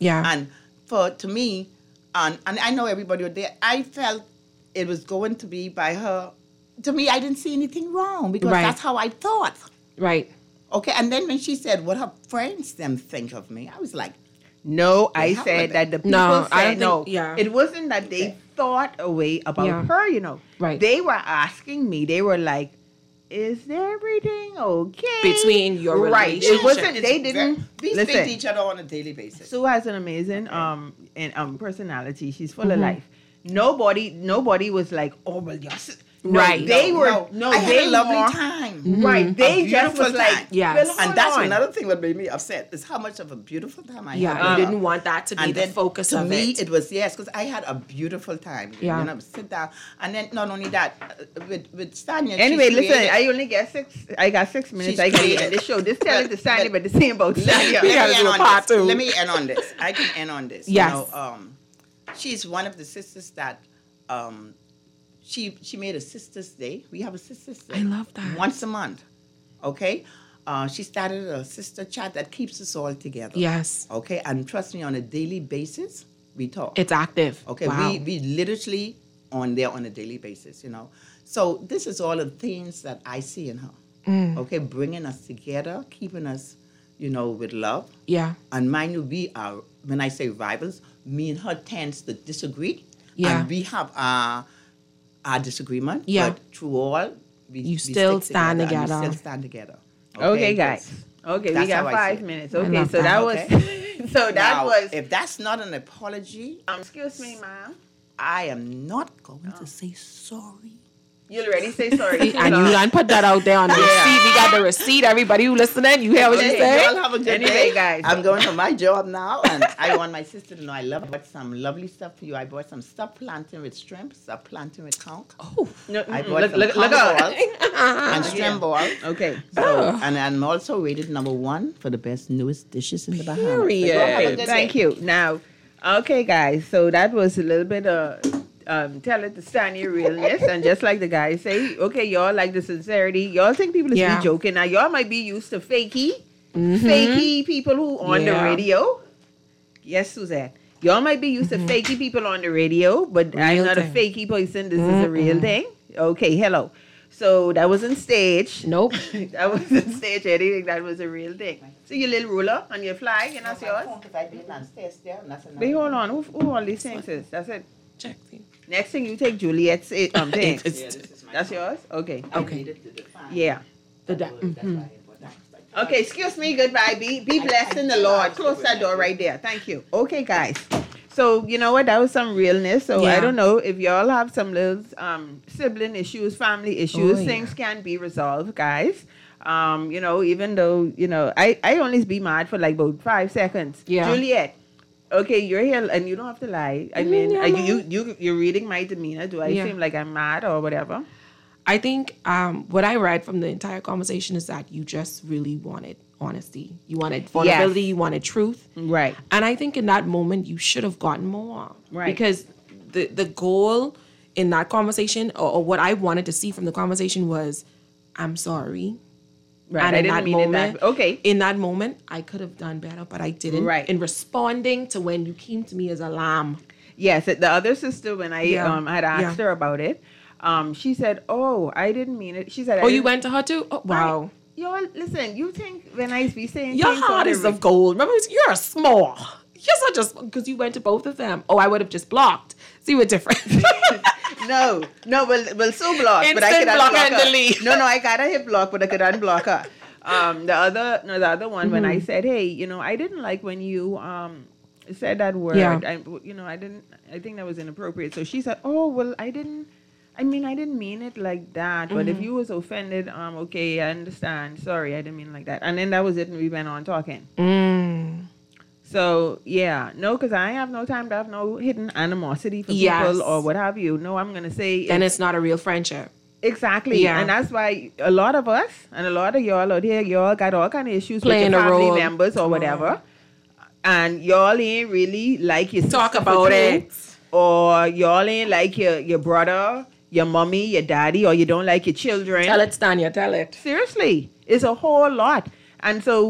Yeah. And to me, and I know everybody was there, I felt it was going to be by her. To me, I didn't see anything wrong because Right. that's how I thought. Right. Okay, and then when she said what her friends them think of me, I was like, No, the I hell said with that it. the people No, I said don't think- no. yeah. It wasn't that they thought a way about Yeah. her, you know. Right. They were asking me. They were like, "Is everything okay Between your right?" It relationship. wasn't. It's They didn't. we speak to Listen, each other on a daily basis. Sue has an amazing personality. She's full of life. Nobody was like, "Oh well, yes." No, Right. They were I had they a lovely were- time. Right. They A just beautiful was like, time. Yes. well, hold And that's on. another thing that made me upset is how much of a beautiful time I had. Yeah. with You her. didn't want that to be And the then focus to of me, it. it was, yes, because I had a beautiful time. Yeah. You know, sit down. And then not only that, with Stanya, Anyway, she's listen, created- I only get 6. I got 6 minutes. She's I can created- end this show. This tell it to Sandy, but- but the same about Let me, Stanya. let me gotta end do a on part this. two. Let me end on this. I can end on this. Yes. You know, she's one of the sisters that she made a Sisters Day. We have a Sisters Day. I love that. Once a month. Okay? She started a sister chat that keeps us all together. Yes. Okay? And trust me, on a daily basis, we talk. It's active. Okay, Wow. we literally on there on a daily basis, you know. So this is all the things that I see in her. Okay, bringing us together, keeping us, you know, with love. Yeah. And mind you, we are, when I say rivals, me and her tends to disagree. Yeah. And we have our disagreement. Yeah. But through all, we still stick stand and together. We still stand together. Okay, guys. Okay, we That's got how I 5 see it. minutes. I Okay, love so that that. was Okay. so that Now, was if that's not an apology, excuse me, ma'am. I am not going to say sorry. You'll already say sorry. And you done put that out there on the receipt. We got the receipt. Everybody who listening, you hear what she Okay, said? y'all have a good Anyway, day. guys. I'm going to my job now, and I want my sister to know I bought some lovely stuff for you. I bought some stuffed plantain with shrimp, stuffed plantain with conch. Oh. No, I mm-mm. bought some look conch out. balls and shrimp balls. Okay. So, and I'm also rated #1 for the best newest dishes in the Bahamas. So Period. go have a good Thank day. you. Now, okay, guys. So that was a little bit tell it to stand your realness, and just like the guys say, okay, y'all like the sincerity. Y'all think people is Yeah. be joking. Now, y'all might be used to fakey people who on the Yeah. radio. Yes, Suzette. Y'all might be used to fakey people on the radio, but I'm Real not a thing. fakey person. This is a real thing. Okay, hello. So that wasn't staged. Nope. That wasn't staged. I didn't think that was a real thing. See your little ruler on your flag, and that's yours. Wait, hold on. Who all these things is? That's it. Check. Next thing you take Juliet's thing. It's- That's yours? Okay. Okay. Yeah. The Okay, excuse me. Goodbye. Be blessed in the Lord. Close that door right there. Thank you. Okay, guys. So, you know what? That was some realness. So, I Yeah. don't know if y'all have some little sibling issues, family issues. Oh, yeah. Things can be resolved, guys. You know, even though, you know, I only be mad for like about 5 seconds. Yeah. Juliet. Okay, you're here and you don't have to lie. I mean, yeah, you're reading my demeanor. Do I Yeah. seem like I'm mad or whatever? I think what I read from the entire conversation is that you just really wanted honesty. You wanted vulnerability. You wanted truth. Right. And I think in that moment, you should have gotten more. Right. Because the goal in that conversation, or what I wanted to see from the conversation was, I'm sorry. Right. And I in didn't that mean moment, it that. Okay. in that moment, I could have done better, but I didn't. Right. In responding to when you came to me as a lamb. Yes, the other sister, when I Yeah. had asked her about it, she said, "Oh, I didn't mean it." She said, Oh, you went to her too? Oh, wow. Y'all, listen. You think when I be saying Your things heart on is the of gold. Remember, you're small. You're such a because you went to both of them. Oh, I would have just blocked. See, we're different. no, well, so block, but I Instant could block unblock and her. delete. No, I got a hip block, but I could unblock her. The other one, when I said, "Hey, you know, I didn't like when you said that word. Yeah. I think that was inappropriate." So she said, "Oh, well, I didn't mean it like that. But if you was offended, okay, I understand. Sorry, I didn't mean it like that." And then that was it, and we went on talking. So, yeah. No, because I have no time to have no hidden animosity for Yes. people or what have you. No, I'm going to say... Then it's not a real friendship. Exactly. Yeah. And that's why a lot of us and a lot of y'all out here, y'all got all kind of issues Playing with your a family role. members or whatever. And y'all ain't really like your Talk sister about for it. true, or y'all ain't like your brother, your mommy, your daddy, or you don't like your children. Tell it, Stanya, tell it. Seriously. It's a whole lot. And so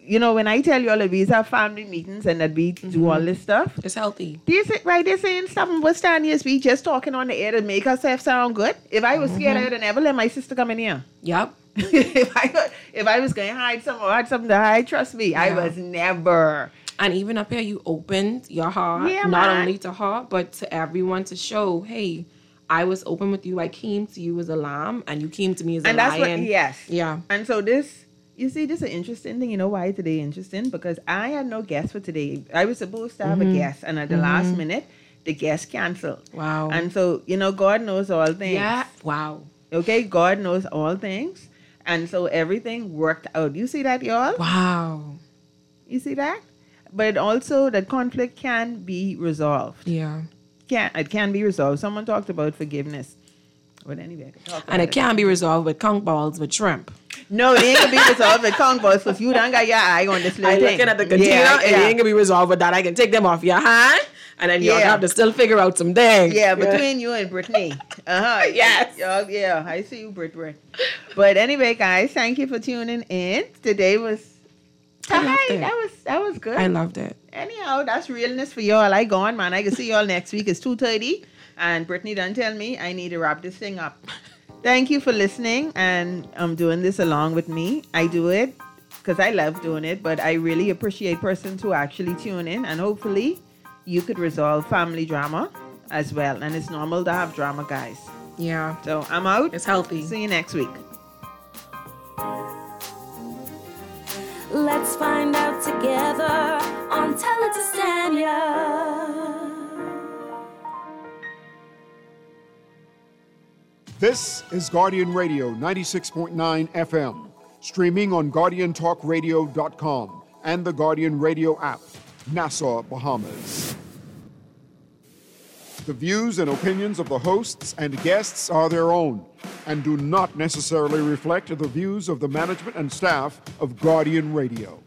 when I tell you all that we have family meetings and that we do all this stuff, it's healthy. They're saying something about standing we just talking on the air to make ourselves sound good. If I was scared, I would have never let my sister come in here. Yep. if I was going to hide something or had something to hide, trust me, I was never. And even up here, you opened your heart, not only to her, but to everyone to show, hey, I was open with you. I came to you as a lamb, and you came to me as a lion. Yes. Yeah. And so this is an interesting thing. You know why today interesting? Because I had no guest for today. I was supposed to have a guest, and at the last minute, the guest canceled. Wow. And so, God knows all things. Yeah. Wow. Okay? God knows all things. And so everything worked out. You see that, y'all? Wow. You see that? But also that conflict can be resolved. Yeah. It can be resolved. Someone talked about forgiveness. But anyway, I can talk about and it can be resolved with conch balls with shrimp. No, it ain't gonna be resolved with conch balls because you don't got your eye on this little I'm thing. looking at the container, it ain't gonna be resolved with that. I can take them off your hand, and then you'll have to still figure out some things. Yeah, between you and Brittany. Yes. Yeah, I see you, Brit. But anyway, guys, thank you for tuning in. Today was that was good. I loved it. Anyhow, that's realness for y'all. I gone, man. I can see y'all next week. It's 2:30, and Brittany done tell me I need to wrap this thing up. Thank you for listening, and doing this along with me. I do it because I love doing it, but I really appreciate persons who actually tune in, and hopefully you could resolve family drama as well. And it's normal to have drama, guys. Yeah. So I'm out. It's healthy. See you next week. Let's find out together on Tell It to Stanya. This is Guardian Radio 96.9 FM, streaming on GuardianTalkRadio.com and the Guardian Radio app, Nassau, Bahamas. The views and opinions of the hosts and guests are their own and do not necessarily reflect the views of the management and staff of Guardian Radio.